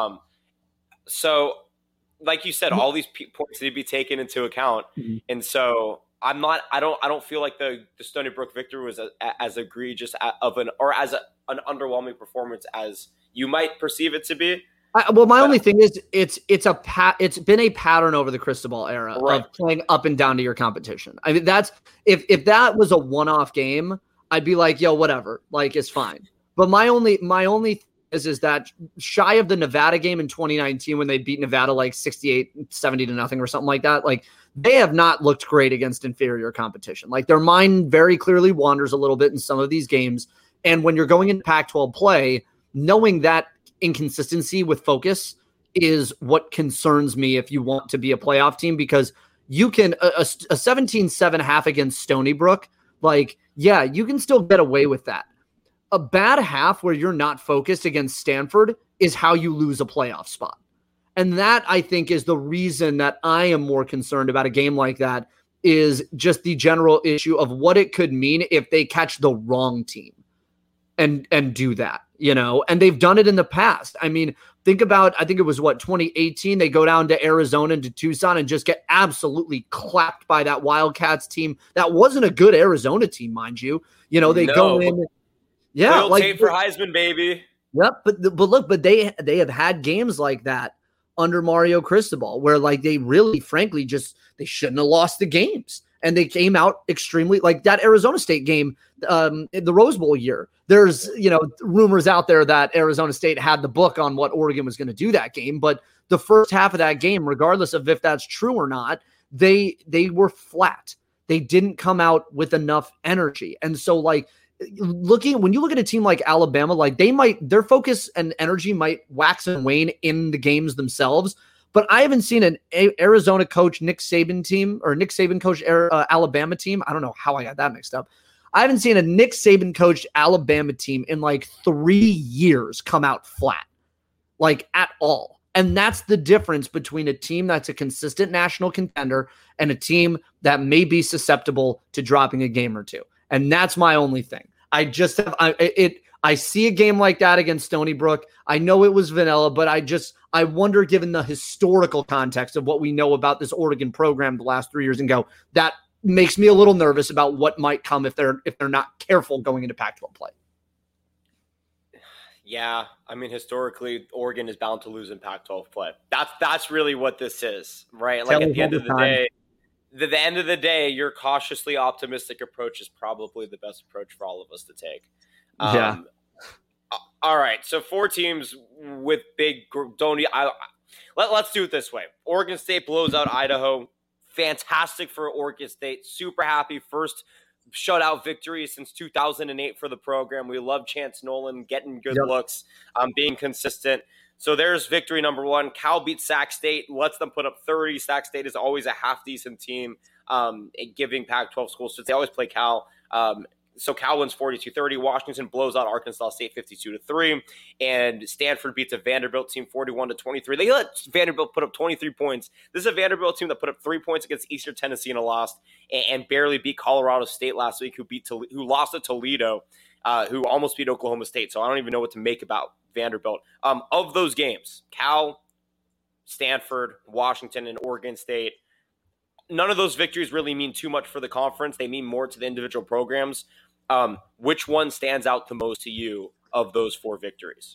So, like you said, all these points need to be taken into account, and so I don't feel like the Stony Brook victory was as egregious as an underwhelming performance as you might perceive it to be. My only thing is it's been a pattern over the Cristobal era of playing up and down to your competition. I mean, that's if that was a one-off game, I'd be like, yo, whatever, like it's fine. But my only is that shy of the Nevada game in 2019 when they beat Nevada like 68-70 or something like that, like they have not looked great against inferior competition. Like their mind very clearly wanders a little bit in some of these games. And when you're going into Pac-12 play, knowing that inconsistency with focus is what concerns me if you want to be a playoff team, because you can a 17-7 half against Stony Brook, like, yeah, you can still get away with that. A bad half where you're not focused against Stanford is how you lose a playoff spot. And that, I think, is the reason that I am more concerned about a game like that, is just the general issue of what it could mean if they catch the wrong team and do that, you know, and they've done it in the past. I mean, think about, I think it was 2018, they go down to Arizona and to Tucson and just get absolutely clapped by that Wildcats team. That wasn't a good Arizona team, mind you. You know, they go in. Yeah, like tape for Heisman, baby. Yep, but they have had games like that under Mario Cristobal where like they really, frankly, just they shouldn't have lost the games, and they came out extremely like that Arizona State game, in the Rose Bowl year. There's rumors out there that Arizona State had the book on what Oregon was going to do that game, but the first half of that game, regardless of if that's true or not, they were flat. They didn't come out with enough energy, and so like. When you look at a team like Alabama, like their focus and energy might wax and wane in the games themselves. But I haven't seen an Arizona coach, Nick Saban coach Alabama team. I don't know how I got that mixed up. I haven't seen a Nick Saban coached Alabama team in like 3 years come out flat, like at all. And that's the difference between a team that's a consistent national contender and a team that may be susceptible to dropping a game or two. And that's my only thing. I see a game like that against Stony Brook. I know it was vanilla, but I wonder, given the historical context of what we know about this Oregon program the last 3 years, and that makes me a little nervous about what might come if they're not careful going into Pac-12 play. Yeah, I mean, historically, Oregon is bound to lose in Pac-12 play. That's really what this is, right? Like at the end of the day, your cautiously optimistic approach is probably the best approach for all of us to take. Yeah. All right. So 4 teams with big let's do it this way. Oregon State blows out Idaho. Fantastic for Oregon State. Super happy. First shutout victory since 2008 for the program. We love Chance Nolan getting good looks, being consistent. So there's victory number 1. Cal beats Sac State, lets them put up 30. Sac State is always a half-decent team, giving Pac-12 schools, so they always play Cal. So Cal wins 42-30. Washington blows out Arkansas State 52-3. And Stanford beats a Vanderbilt team 41-23. They let Vanderbilt put up 23 points. This is a Vanderbilt team that put up 3 points against Eastern Tennessee and lost, and barely beat Colorado State last week, who lost to Toledo. who almost beat Oklahoma State. So I don't even know what to make about Vanderbilt. Of those games, Cal, Stanford, Washington, and Oregon State, none of those victories really mean too much for the conference. They mean more to the individual programs. Which one stands out the most to you of those 4 victories?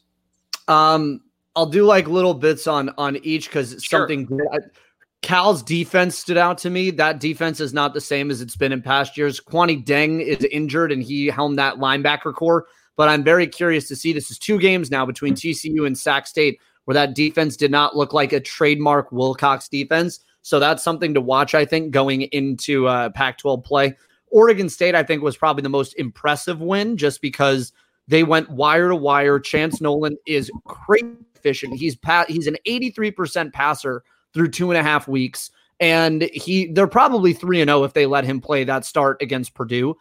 I'll do like little bits on each because something good. Cal's defense stood out to me. That defense is not the same as it's been in past years. Kwani Deng is injured and he helmed that linebacker core, but I'm very curious to see. This is 2 games now between TCU and Sac State where that defense did not look like a trademark Wilcox defense. So that's something to watch, I think, going into Pac-12 play. Oregon State, I think, was probably the most impressive win just because they went wire to wire. Chance Nolan is crazy efficient. He's an 83% passer through 2.5 weeks. And they're probably 3-0 if they let him play that start against Purdue.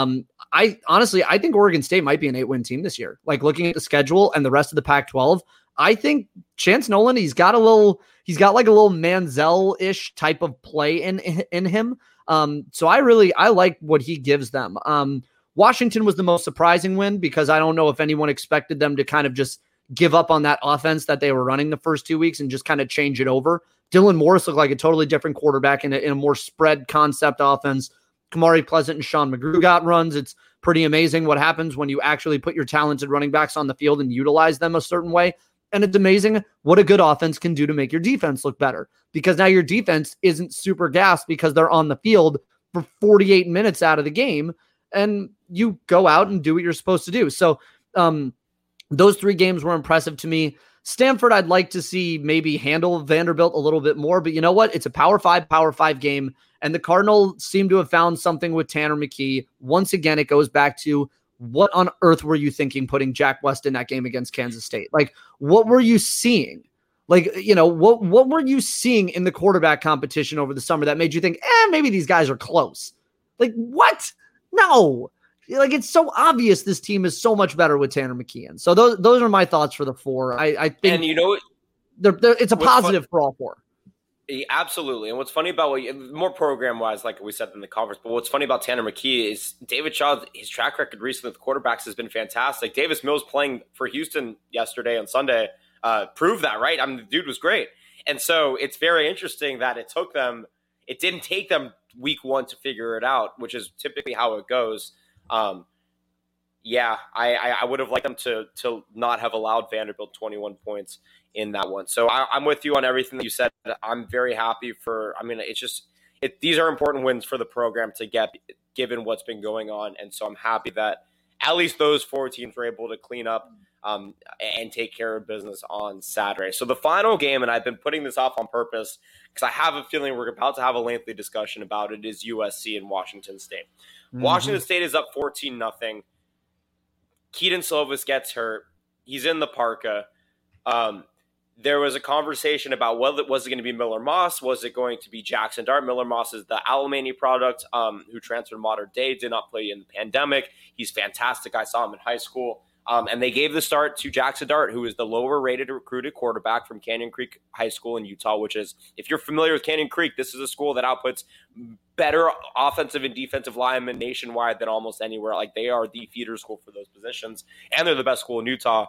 I think Oregon State might be an 8-win team this year. Like looking at the schedule and the rest of the Pac-12, I think Chance Nolan, he's got like a little Manziel-ish type of play in him. So I like what he gives them. Washington was the most surprising win because I don't know if anyone expected them to kind of just give up on that offense that they were running the first 2 weeks and just kind of change it over. Dylan Morris looked like a totally different quarterback in a more spread concept offense. Kamari Pleasant and Sean McGrew got runs. It's pretty amazing what happens when you actually put your talented running backs on the field and utilize them a certain way. And it's amazing what a good offense can do to make your defense look better because now your defense isn't super gassed because they're on the field for 48 minutes out of the game and you go out and do what you're supposed to do. So those 3 games were impressive to me. Stanford, I'd like to see maybe handle Vanderbilt a little bit more, but you know what? It's a Power 5 game, and the Cardinals seem to have found something with Tanner McKee. Once again, it goes back to what on earth were you thinking putting Jack West in that game against Kansas State? Like, what were you seeing? Like, what were you seeing in the quarterback competition over the summer that made you think, maybe these guys are close? Like, what? No. Like, it's so obvious this team is so much better with Tanner McKee in. So those are my thoughts for the 4. I think, and you know, it's a positive for all 4. Absolutely. And what's funny about more program-wise, like we said in the conference, but what's funny about Tanner McKee is David Shaw, his track record recently with quarterbacks has been fantastic. Davis Mills playing for Houston yesterday on Sunday proved that, right? I mean, the dude was great. And so it's very interesting that it didn't take them week 1 to figure it out, which is typically how it goes. I would have liked them to not have allowed Vanderbilt 21 points in that one. So I'm with you on everything that you said. I'm very happy these are important wins for the program to get given what's been going on. And so I'm happy that at least those 4 teams were able to clean up and take care of business on Saturday. So the final game, and I've been putting this off on purpose because I have a feeling we're about to have a lengthy discussion about it, is USC and Washington State. Mm-hmm. Washington State is up 14-0. Keaton Slovis gets hurt. He's in the parka. There was a conversation about whether was it going to be Miller Moss? Was it going to be Jackson Dart? Miller Moss is the Alemany product who transferred to Mater Dei, did not play in the pandemic. He's fantastic. I saw him in high school. And they gave the start to Jackson Dart, who is the lower-rated recruited quarterback from Canyon Creek High School in Utah, which is, if you're familiar with Canyon Creek, this is a school that outputs better offensive and defensive linemen nationwide than almost anywhere. Like, they are the feeder school for those positions, and they're the best school in Utah.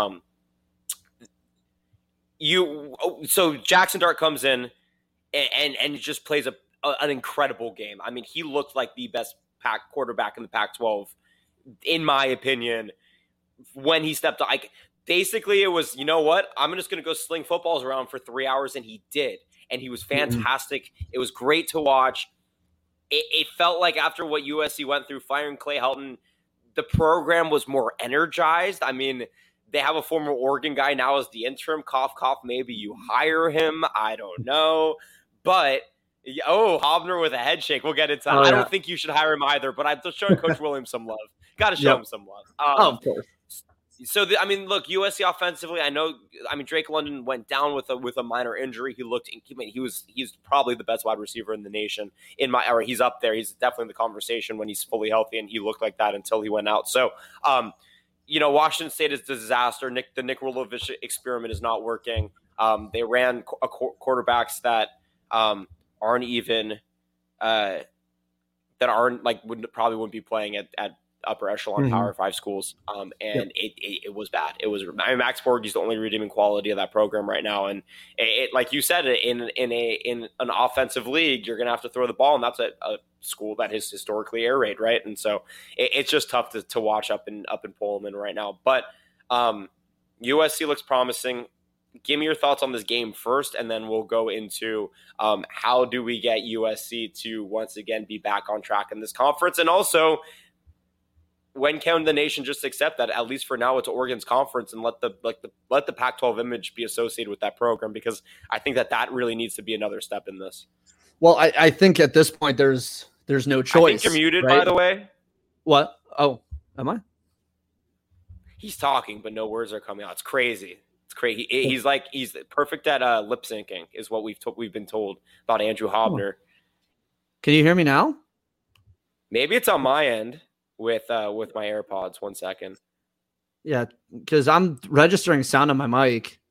So Jackson Dart comes in and just plays an incredible game. I mean, he looked like the best quarterback in the Pac-12, in my opinion, when he stepped up. Basically, it was, you know what? I'm just going to go sling footballs around for 3 hours, and he did. And he was fantastic. Mm-hmm. It was great to watch. It felt like after what USC went through, firing Clay Helton, the program was more energized. I mean, they have a former Oregon guy now as the interim. Cough, cough. Maybe you hire him. I don't know. But, Hobner with a head shake. We'll get into that. I don't think you should hire him either, but I'm just showing Coach Williams some love. Got to show him some love. Of course. So, look, USC offensively, Drake London went down with a minor injury. He's probably the best wide receiver in the nation. He's up there. He's definitely in the conversation when he's fully healthy, and he looked like that until he went out. So, Washington State is a disaster. The Nick Rolovich experiment is not working. They ran quarterbacks that probably wouldn't be playing at upper echelon Power 5 schools. It was bad. It was, I mean, Max Borghi is the only redeeming quality of that program right now. And it like you said, in an offensive league, you're going to have to throw the ball, and that's a school that is historically air raid, right? And so it's just tough to watch up in Pullman right now. But USC looks promising. Give me your thoughts on this game first, and then we'll go into how do we get USC to once again be back on track in this conference, and also when can the nation just accept that at least for now it's Oregon's conference and let the Pac-12 image be associated with that program, because I think that really needs to be another step in this. Well, I think at this point there's no choice. I think you're muted, right? By the way. What? Oh, am I? He's talking, but no words are coming out. It's crazy. It's crazy. He's perfect at lip syncing, is what we've been told about Andrew Hobner. Can you hear me now? Maybe it's on my end with my AirPods. 1 second. Yeah, because I'm registering sound on my mic.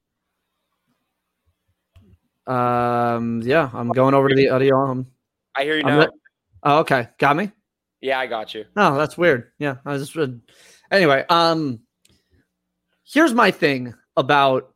Yeah, I'm going over to the audio. I hear you now. Oh, okay. Got me? Yeah, I got you. Oh, that's weird. Yeah, I just anyway. Here's my thing about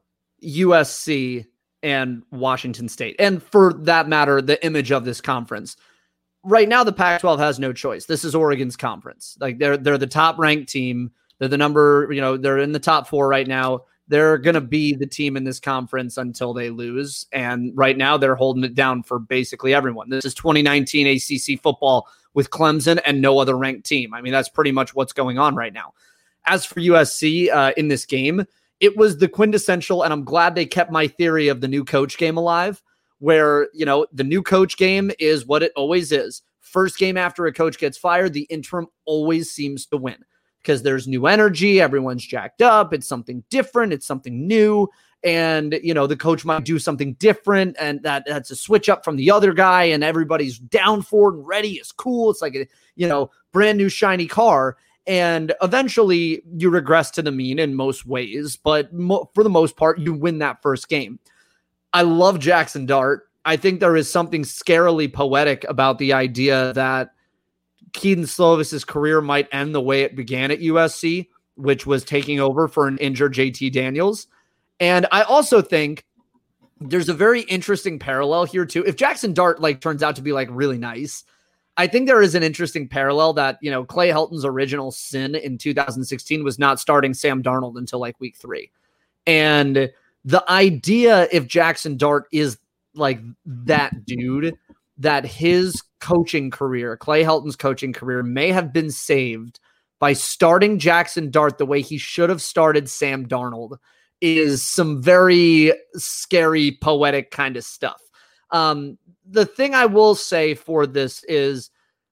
USC and Washington State, and for that matter, the image of this conference. Right now, the Pac-12 has no choice. This is Oregon's conference. Like they're the top ranked team. They're the number, they're in the top 4 right now. They're going to be the team in this conference until they lose. And right now they're holding it down for basically everyone. This is 2019 ACC football with Clemson and no other ranked team. I mean, that's pretty much what's going on right now. As for USC in this game, it was the quintessential, and I'm glad they kept my theory of the new coach game alive, where, the new coach game is what it always is. First game after a coach gets fired, the interim always seems to win because there's new energy. Everyone's jacked up. It's something different. It's something new. And, the coach might do something different, and that's a switch up from the other guy, and everybody's down for it and ready. It's cool. It's like a, brand new shiny car. And eventually you regress to the mean in most ways, but for the most part, you win that first game. I love Jackson Dart. I think there is something scarily poetic about the idea that Keaton Slovis's career might end the way it began at USC, which was taking over for an injured JT Daniels. And I also think there's a very interesting parallel here too. If Jackson Dart turns out to be really nice, I think there is an interesting parallel that, Clay Helton's original sin in 2016 was not starting Sam Darnold until week 3. And the idea, if Jackson Dart is that dude, that his coaching career, Clay Helton's coaching career, may have been saved by starting Jackson Dart the way he should have started Sam Darnold, is some very scary, poetic kind of stuff. The thing I will say for this is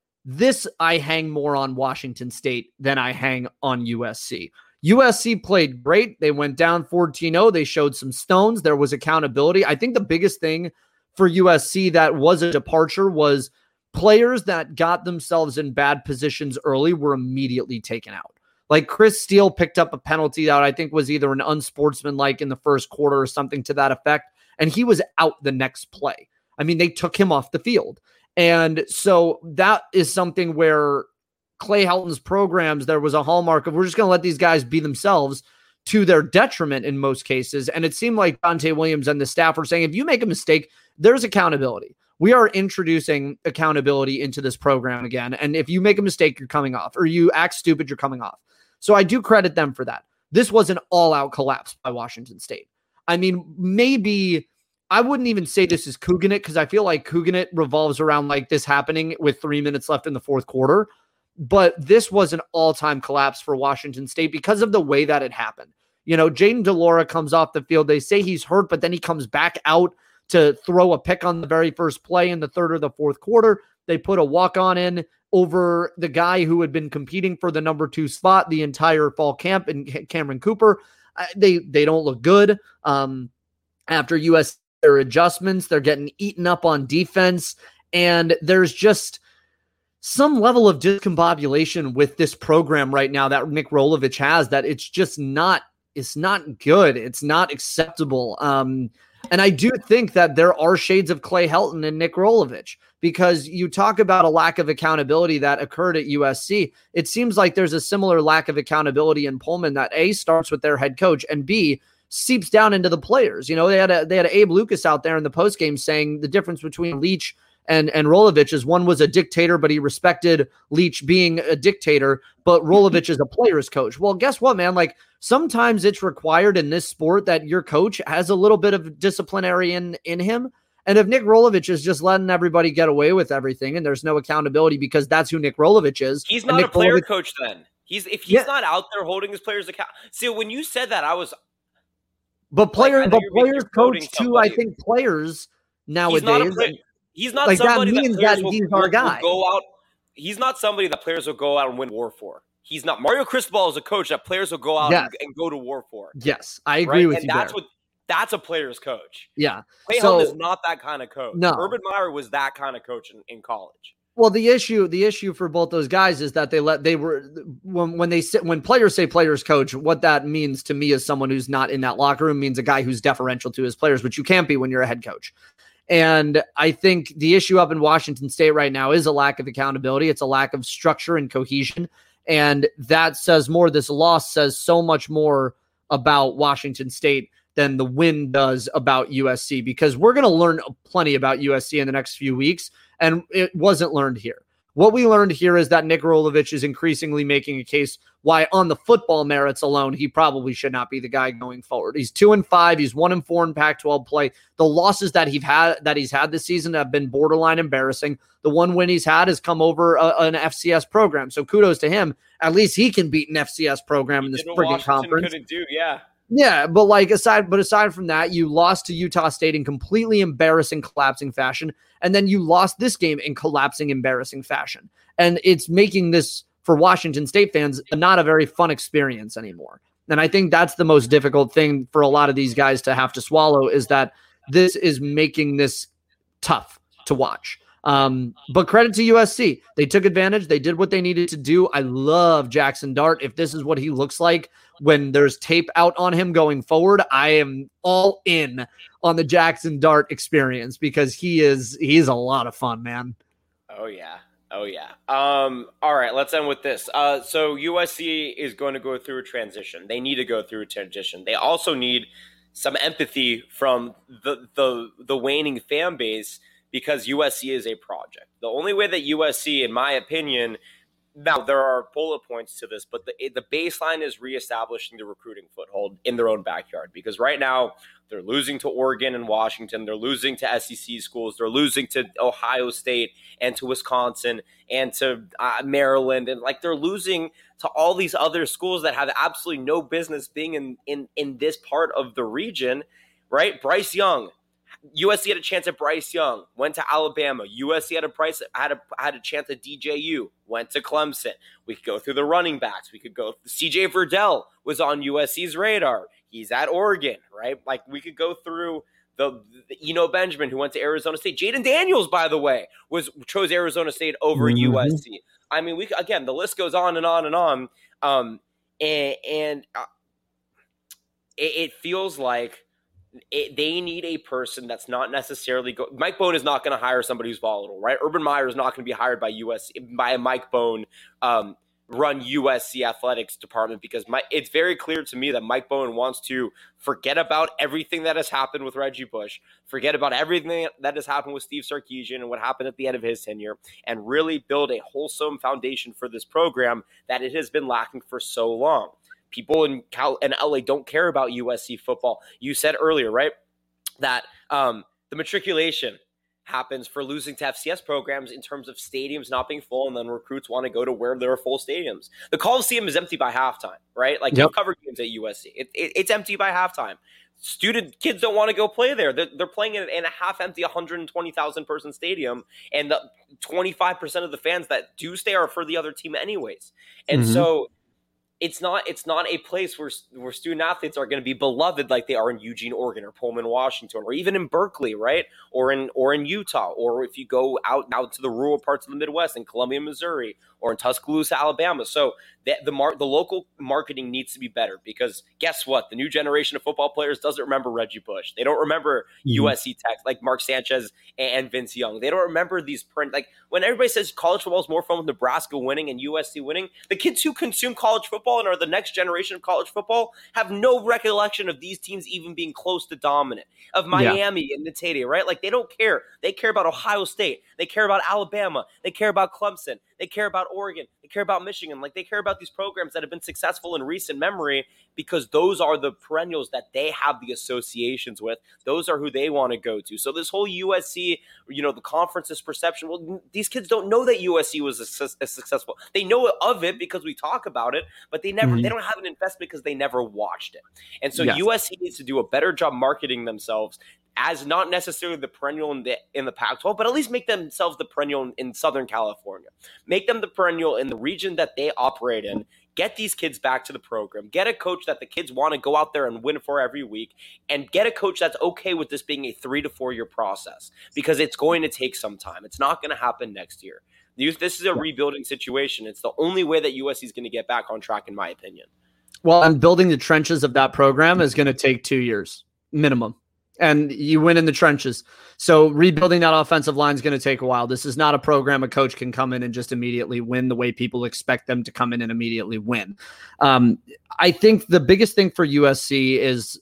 I hang more on Washington State than I hang on USC. USC played great. They went down 14-0. They showed some stones. There was accountability. I think the biggest thing for USC that was a departure was players that got themselves in bad positions early were immediately taken out. Chris Steele picked up a penalty that I think was either an unsportsmanlike in the first quarter or something to that effect, and he was out the next play. I mean, they took him off the field. And so that is something where Clay Helton's programs, there was a hallmark of, we're just going to let these guys be themselves to their detriment in most cases. And it seemed like Dante Williams and the staff were saying, if you make a mistake, there's accountability. We are introducing accountability into this program again. And if you make a mistake, you're coming off, or you act stupid, you're coming off. So I do credit them for that. This was an all-out collapse by Washington State. I mean, maybe I wouldn't even say this is Cougan it, because I feel like Cougan it revolves around this happening with 3 minutes left in the fourth quarter. But this was an all-time collapse for Washington State because of the way that it happened. Jayden DeLaura comes off the field. They say he's hurt, but then he comes back out to throw a pick on the very first play in the third or the fourth quarter. They put a walk-on in over the guy who had been competing for the number 2 spot the entire fall camp, and Cameron Cooper. They don't look good. After US their adjustments, they're getting eaten up on defense, and there's just some level of discombobulation with this program right now that Nick Rolovich has, that it's just not good. It's not acceptable. And I do think that there are shades of Clay Helton and Nick Rolovich, because you talk about a lack of accountability that occurred at USC. It seems like there's a similar lack of accountability in Pullman that A, starts with their head coach, and B, seeps down into the players. You know, they had Abe Lucas out there in the postgame saying the difference between Leach and Rolovich is one was a dictator, but he respected Leach being a dictator, but Rolovich is a player's coach. Well, guess what, man? Like, sometimes it's required in this sport that your coach has a little bit of disciplinary in him. And if Nick Rolovich is just letting everybody get away with everything and there's no accountability because that's who Nick Rolovich is. He's not a player coach then. If he's not out there holding his players accountable. See, when you said that, I was... But players coach too, I think players nowadays... He's not somebody that players will go out. He's not somebody that players will go out and win war for. He's not. Mario Cristobal is a coach that players will go out and go to war for. Yes, I agree with you. That's a player's coach. Yeah. Clay Helton is not that kind of coach. No. Urban Meyer was that kind of coach in college. Well, the issue for both those guys is that when players say players coach, what that means to me as someone who's not in that locker room means a guy who's deferential to his players, which you can't be when you're a head coach. And I think the issue up in Washington State right now is a lack of accountability. It's a lack of structure and cohesion. And that says more. This loss says so much more about Washington State than the win does about USC, because we're going to learn plenty about USC in the next few weeks. And it wasn't learned here. What we learned here is that Nick Rolovich is increasingly making a case why on the football merits alone, he probably should not be the guy going forward. He's 2-5. He's 1-4 in Pac-12 play. The losses that he's had this season have been borderline embarrassing. The one win he's had has come over an FCS program. So kudos to him. At least he can beat an FCS program in this freaking conference. Couldn't do, yeah. Yeah, but aside from that, you lost to Utah State in completely embarrassing, collapsing fashion, and then you lost this game in collapsing, embarrassing fashion. And it's making this, for Washington State fans, not a very fun experience anymore. And I think that's the most difficult thing for a lot of these guys to have to swallow, is that this is making this tough to watch. But credit to USC. They took advantage. They did what they needed to do. I love Jackson Dart. If this is what he looks like when there's tape out on him going forward, I am all in on the Jackson Dart experience, because he's a lot of fun, man. Oh yeah. All right, let's end with this. So USC is going to go through a transition. They need to go through a transition. They also need some empathy from the waning fan base, because USC is a project. The only way that USC, in my opinion, now there are bullet points to this, but the baseline is reestablishing the recruiting foothold in their own backyard, because right now they're losing to Oregon and Washington. They're losing to SEC schools. They're losing to Ohio State and to Wisconsin and to Maryland. And they're losing to all these other schools that have absolutely no business being in this part of the region, right? Bryce Young. USC had a chance at Bryce Young, went to Alabama. USC had a chance at DJU, went to Clemson. We could go through the running backs. We could go. CJ Verdell was on USC's radar. He's at Oregon, right? We could go through the Benjamin, who went to Arizona State. Jaden Daniels, by the way, chose Arizona State over USC. I mean, the list goes on and on and on. It feels like they need a person that's not necessarily Mike Bohn is not going to hire somebody who's volatile, right? Urban Meyer is not going to be hired by a Mike Bohn run USC athletics department, because it's very clear to me that Mike Bohn wants to forget about everything that has happened with Reggie Bush, forget about everything that has happened with Steve Sarkisian and what happened at the end of his tenure, and really build a wholesome foundation for this program that it has been lacking for so long. People in LA don't care about USC football. You said earlier, right, that the matriculation happens for losing to FCS programs in terms of stadiums not being full, and then recruits want to go to where there are full stadiums. The Coliseum is empty by halftime, right? You cover games at USC. It's empty by halftime. Kids don't want to go play there. They're playing in a half-empty 120,000 person stadium, and the 25% of the fans that do stay are for the other team anyways. And so it's not a place where student athletes are going to be beloved like they are in Eugene, Oregon, or Pullman, Washington, or even in Berkeley, right? Or in Utah, or if you go out to the rural parts of the Midwest in Columbia, Missouri, or in Tuscaloosa, Alabama. So the local marketing needs to be better, because guess what? The new generation of football players doesn't remember Reggie Bush. They don't remember USC Tech, like Mark Sanchez and Vince Young. They don't remember these like when everybody says college football is more fun with Nebraska winning and USC winning, the kids who consume college football and are the next generation of college football have no recollection of these teams even being close to dominant, of Miami and Natalia, right? Like, they don't care. They care about Ohio State. They care about Alabama. They care about Clemson. They care about Oregon. They care about Michigan. Like, they care about these programs that have been successful in recent memory, because those are the perennials that they have the associations with. Those are who they want to go to. So this whole USC, the conference's perception, well, these kids don't know that USC was a successful. They know of it because we talk about it, but they don't have an investment because they never watched it. And so USC needs to do a better job marketing themselves as not necessarily the perennial in the Pac-12, but at least make themselves the perennial in Southern California. Make them the perennial in the region that they operate in. Get these kids back to the program. Get a coach that the kids want to go out there and win for every week, and get a coach that's okay with this being a 3 to 4 year process, because it's going to take some time. It's not going to happen next year. This is a rebuilding situation. It's the only way that USC is going to get back on track, in my opinion. Well, and building the trenches of that program is going to take 2 years minimum. And you win in the trenches. So rebuilding that offensive line is going to take a while. This is not a program a coach can come in and just immediately win the way people expect them to come in and immediately win. I think the biggest thing for USC is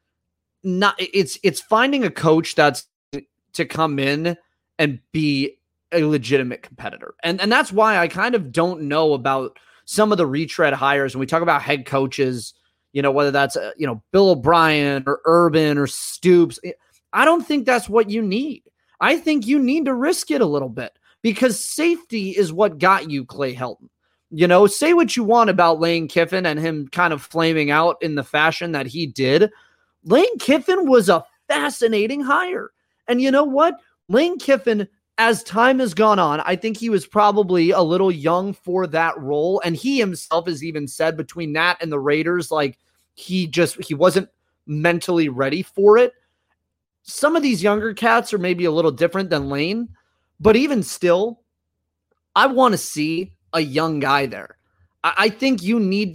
it's finding a coach that's to come in and be a legitimate competitor. And that's why I kind of don't know about some of the retread hires. When we talk about head coaches, whether that's, Bill O'Brien or Urban or Stoops, I don't think that's what you need. I think you need to risk it a little bit, because safety is what got you Clay Helton. Say what you want about Lane Kiffin and him kind of flaming out in the fashion that he did. Lane Kiffin was a fascinating hire. And you know what? Lane Kiffin, as time has gone on, I think he was probably a little young for that role. And he himself has even said, between that and the Raiders, like, he wasn't mentally ready for it. Some of these younger cats are maybe a little different than Lane, but even still, I want to see a young guy there. I think you need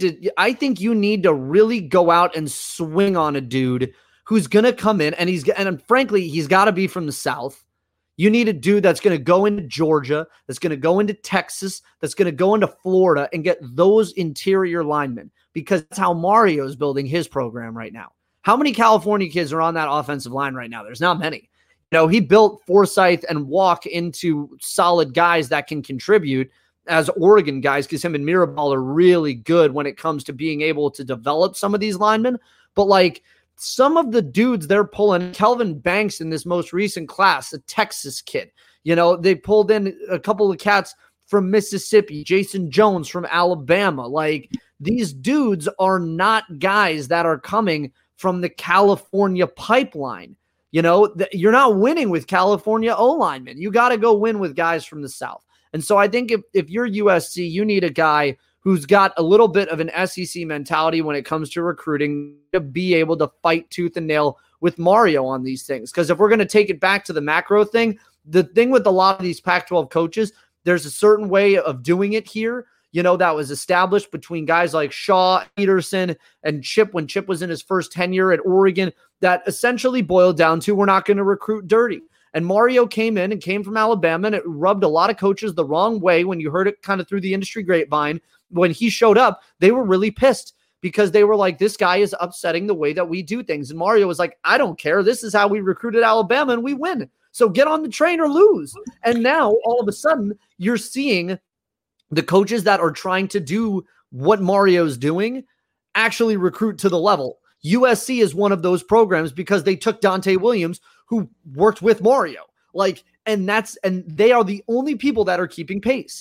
to really go out and swing on a dude who's going to come in, and frankly, he's got to be from the South. You need a dude that's going to go into Georgia, that's going to go into Texas, that's going to go into Florida and get those interior linemen, because that's how Mario's building his program right now. How many California kids are on that offensive line right now? There's not many. He built Forsyth and Walk into solid guys that can contribute as Oregon guys, because him and Mirabal are really good when it comes to being able to develop some of these linemen. But like, some of the dudes they're pulling, Kelvin Banks in this most recent class, a Texas kid, they pulled in a couple of cats from Mississippi, Jason Jones from Alabama. Like, these dudes are not guys that are coming from the California pipeline. You're not winning with California O-linemen. You got to go win with guys from the South. And so I think if you're USC, you need a guy who's got a little bit of an SEC mentality when it comes to recruiting, to be able to fight tooth and nail with Mario on these things. Because if we're going to take it back to the macro thing, the thing with a lot of these Pac-12 coaches, there's a certain way of doing it here, that was established between guys like Shaw, Peterson, and Chip when Chip was in his first tenure at Oregon, that essentially boiled down to, we're not going to recruit dirty. And Mario came from Alabama, and it rubbed a lot of coaches the wrong way when you heard it kind of through the industry grapevine. When he showed up, they were really pissed, because they were like, this guy is upsetting the way that we do things. And Mario was like, I don't care. This is how we recruited Alabama, and we win. So get on the train or lose. And now all of a sudden you're seeing the coaches that are trying to do what Mario's doing actually recruit to the level. USC is one of those programs because they took Dante Williams, who worked with Mario. And they are the only people that are keeping pace.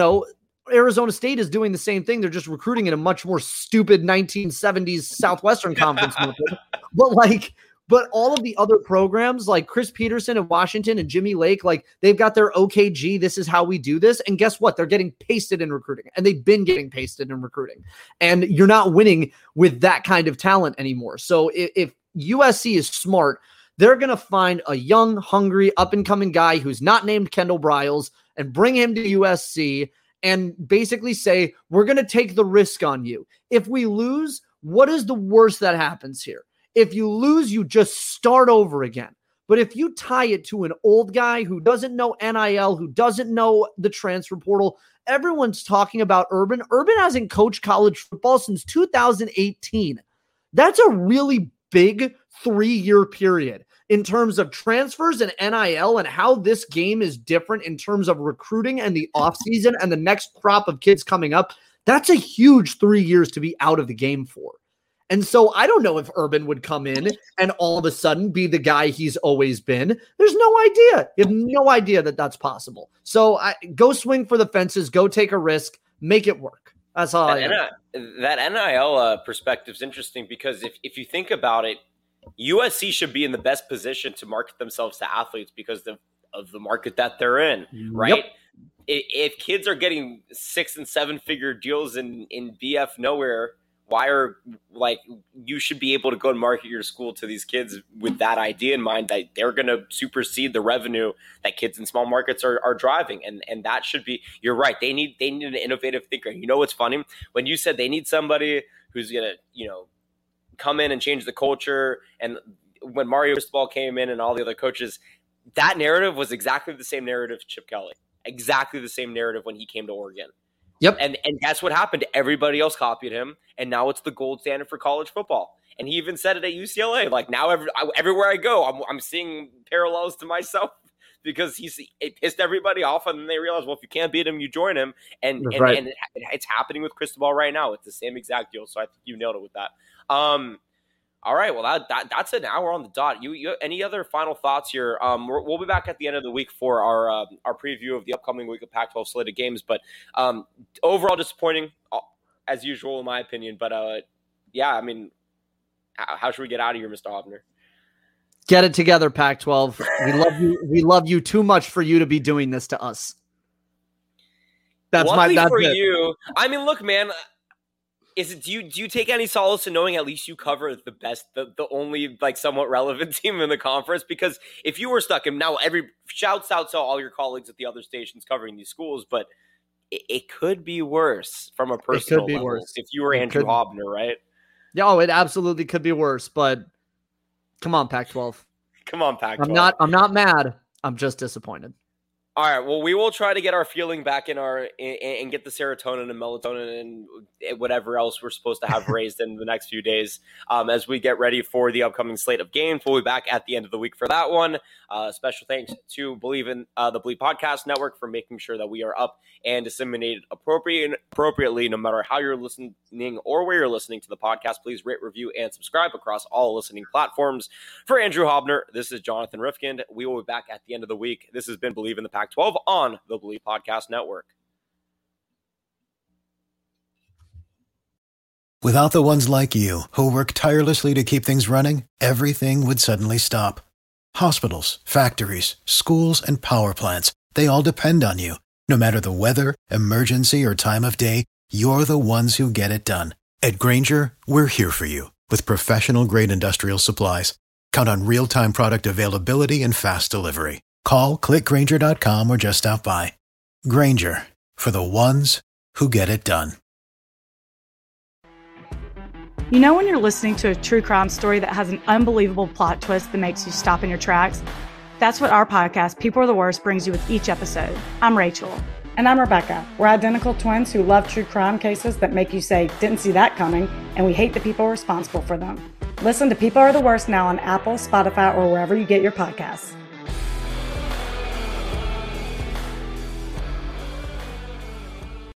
Arizona State is doing the same thing. They're just recruiting in a much more stupid 1970s Southwestern Conference method. But all of the other programs like Chris Peterson in Washington and Jimmy Lake, like they've got their OKG, this is how we do this. And guess what? They're getting pasted in recruiting, and they've been getting pasted in recruiting. And you're not winning with that kind of talent anymore. So if USC is smart, they're going to find a young, hungry, up-and-coming guy who's not named Kendall Briles and bring him to USC and basically say, we're going to take the risk on you. If we lose, what is the worst that happens here? If you lose, you just start over again. But if you tie it to an old guy who doesn't know NIL, who doesn't know the transfer portal, everyone's talking about Urban. Urban hasn't coached college football since 2018. That's a really big 3-year period in terms of transfers and NIL and how this game is different in terms of recruiting and the offseason and the next crop of kids coming up. That's a huge 3 years to be out of the game for. And so I don't know if Urban would come in and all of a sudden be the guy he's always been. There's no idea. You have no idea that that's possible. So go swing for the fences, go take a risk, make it work. That's all that NIL perspective is interesting because if you think about it, USC should be in the best position to market themselves to athletes because of the market that they're in, right? Yep. If kids are getting 6- and 7-figure deals in BF nowhere, you should be able to go and market your school to these kids with that idea in mind that they're going to supersede the revenue that kids in small markets are driving. And that should be, you're right. They need an innovative thinker. You know, what's funny when you said they need somebody who's going to, come in and change the culture. And when Mario Cristobal came in and all the other coaches, that narrative was exactly the same narrative Chip Kelly, exactly the same narrative when he came to Oregon. Yep. And that's what happened. Everybody else copied him, and now it's the gold standard for college football. And he even said it at UCLA. Like now, everywhere I go, I'm seeing parallels to myself because it pissed everybody off, and then they realized, well, if you can't beat him, you join him. And it's happening with Cristobal right now. It's the same exact deal. So I think you nailed it with that. All right, well that's an hour on the dot. You any other final thoughts here? We'll be back at the end of the week for our preview of the upcoming week of Pac-12 slated games. But overall disappointing as usual in my opinion. But yeah, I mean, how should we get out of here, Mr. Hobner? Get it together, Pac-12. We love you. We love you too much for you to be doing this to us. That's for you. I mean, look, man. Do you take any solace in knowing at least you cover the only somewhat relevant team in the conference? Because if you were stuck, and now shouts out to all your colleagues at the other stations covering these schools, but it could be worse from a personal level. Worse. If you were Andrew Hobner, right? Yeah, it absolutely could be worse. But come on, Pac-12. Come on, Pac-12. I'm not mad. I'm just disappointed. All right. Well, we will try to get our feeling back and get the serotonin and melatonin and whatever else we're supposed to have raised in the next few days as we get ready for the upcoming slate of games. We'll be back at the end of the week for that one. Special thanks to Believe in the Bleed Podcast Network for making sure that we are up and disseminated appropriately, no matter how you're listening or where you're listening to the podcast. Please rate, review, and subscribe across all listening platforms. For Andrew Hobner, this is Jonathan Rifkind. We will be back at the end of the week. This has been Believe in the Pac-12 on the Believe Podcast Network. Without the ones like you, who work tirelessly to keep things running, everything would suddenly stop. Hospitals, factories, schools, and power plants, they all depend on you. No matter the weather, emergency, or time of day, you're the ones who get it done. At Grainger, we're here for you with professional-grade industrial supplies. Count on real-time product availability and fast delivery. Call, clickgrainger.com, or just stop by. Grainger, for the ones who get it done. You know when you're listening to a true crime story that has an unbelievable plot twist that makes you stop in your tracks? That's what our podcast, People Are the Worst, brings you with each episode. I'm Rachel. And I'm Rebecca. We're identical twins who love true crime cases that make you say, didn't see that coming, and we hate the people responsible for them. Listen to People Are the Worst now on Apple, Spotify, or wherever you get your podcasts.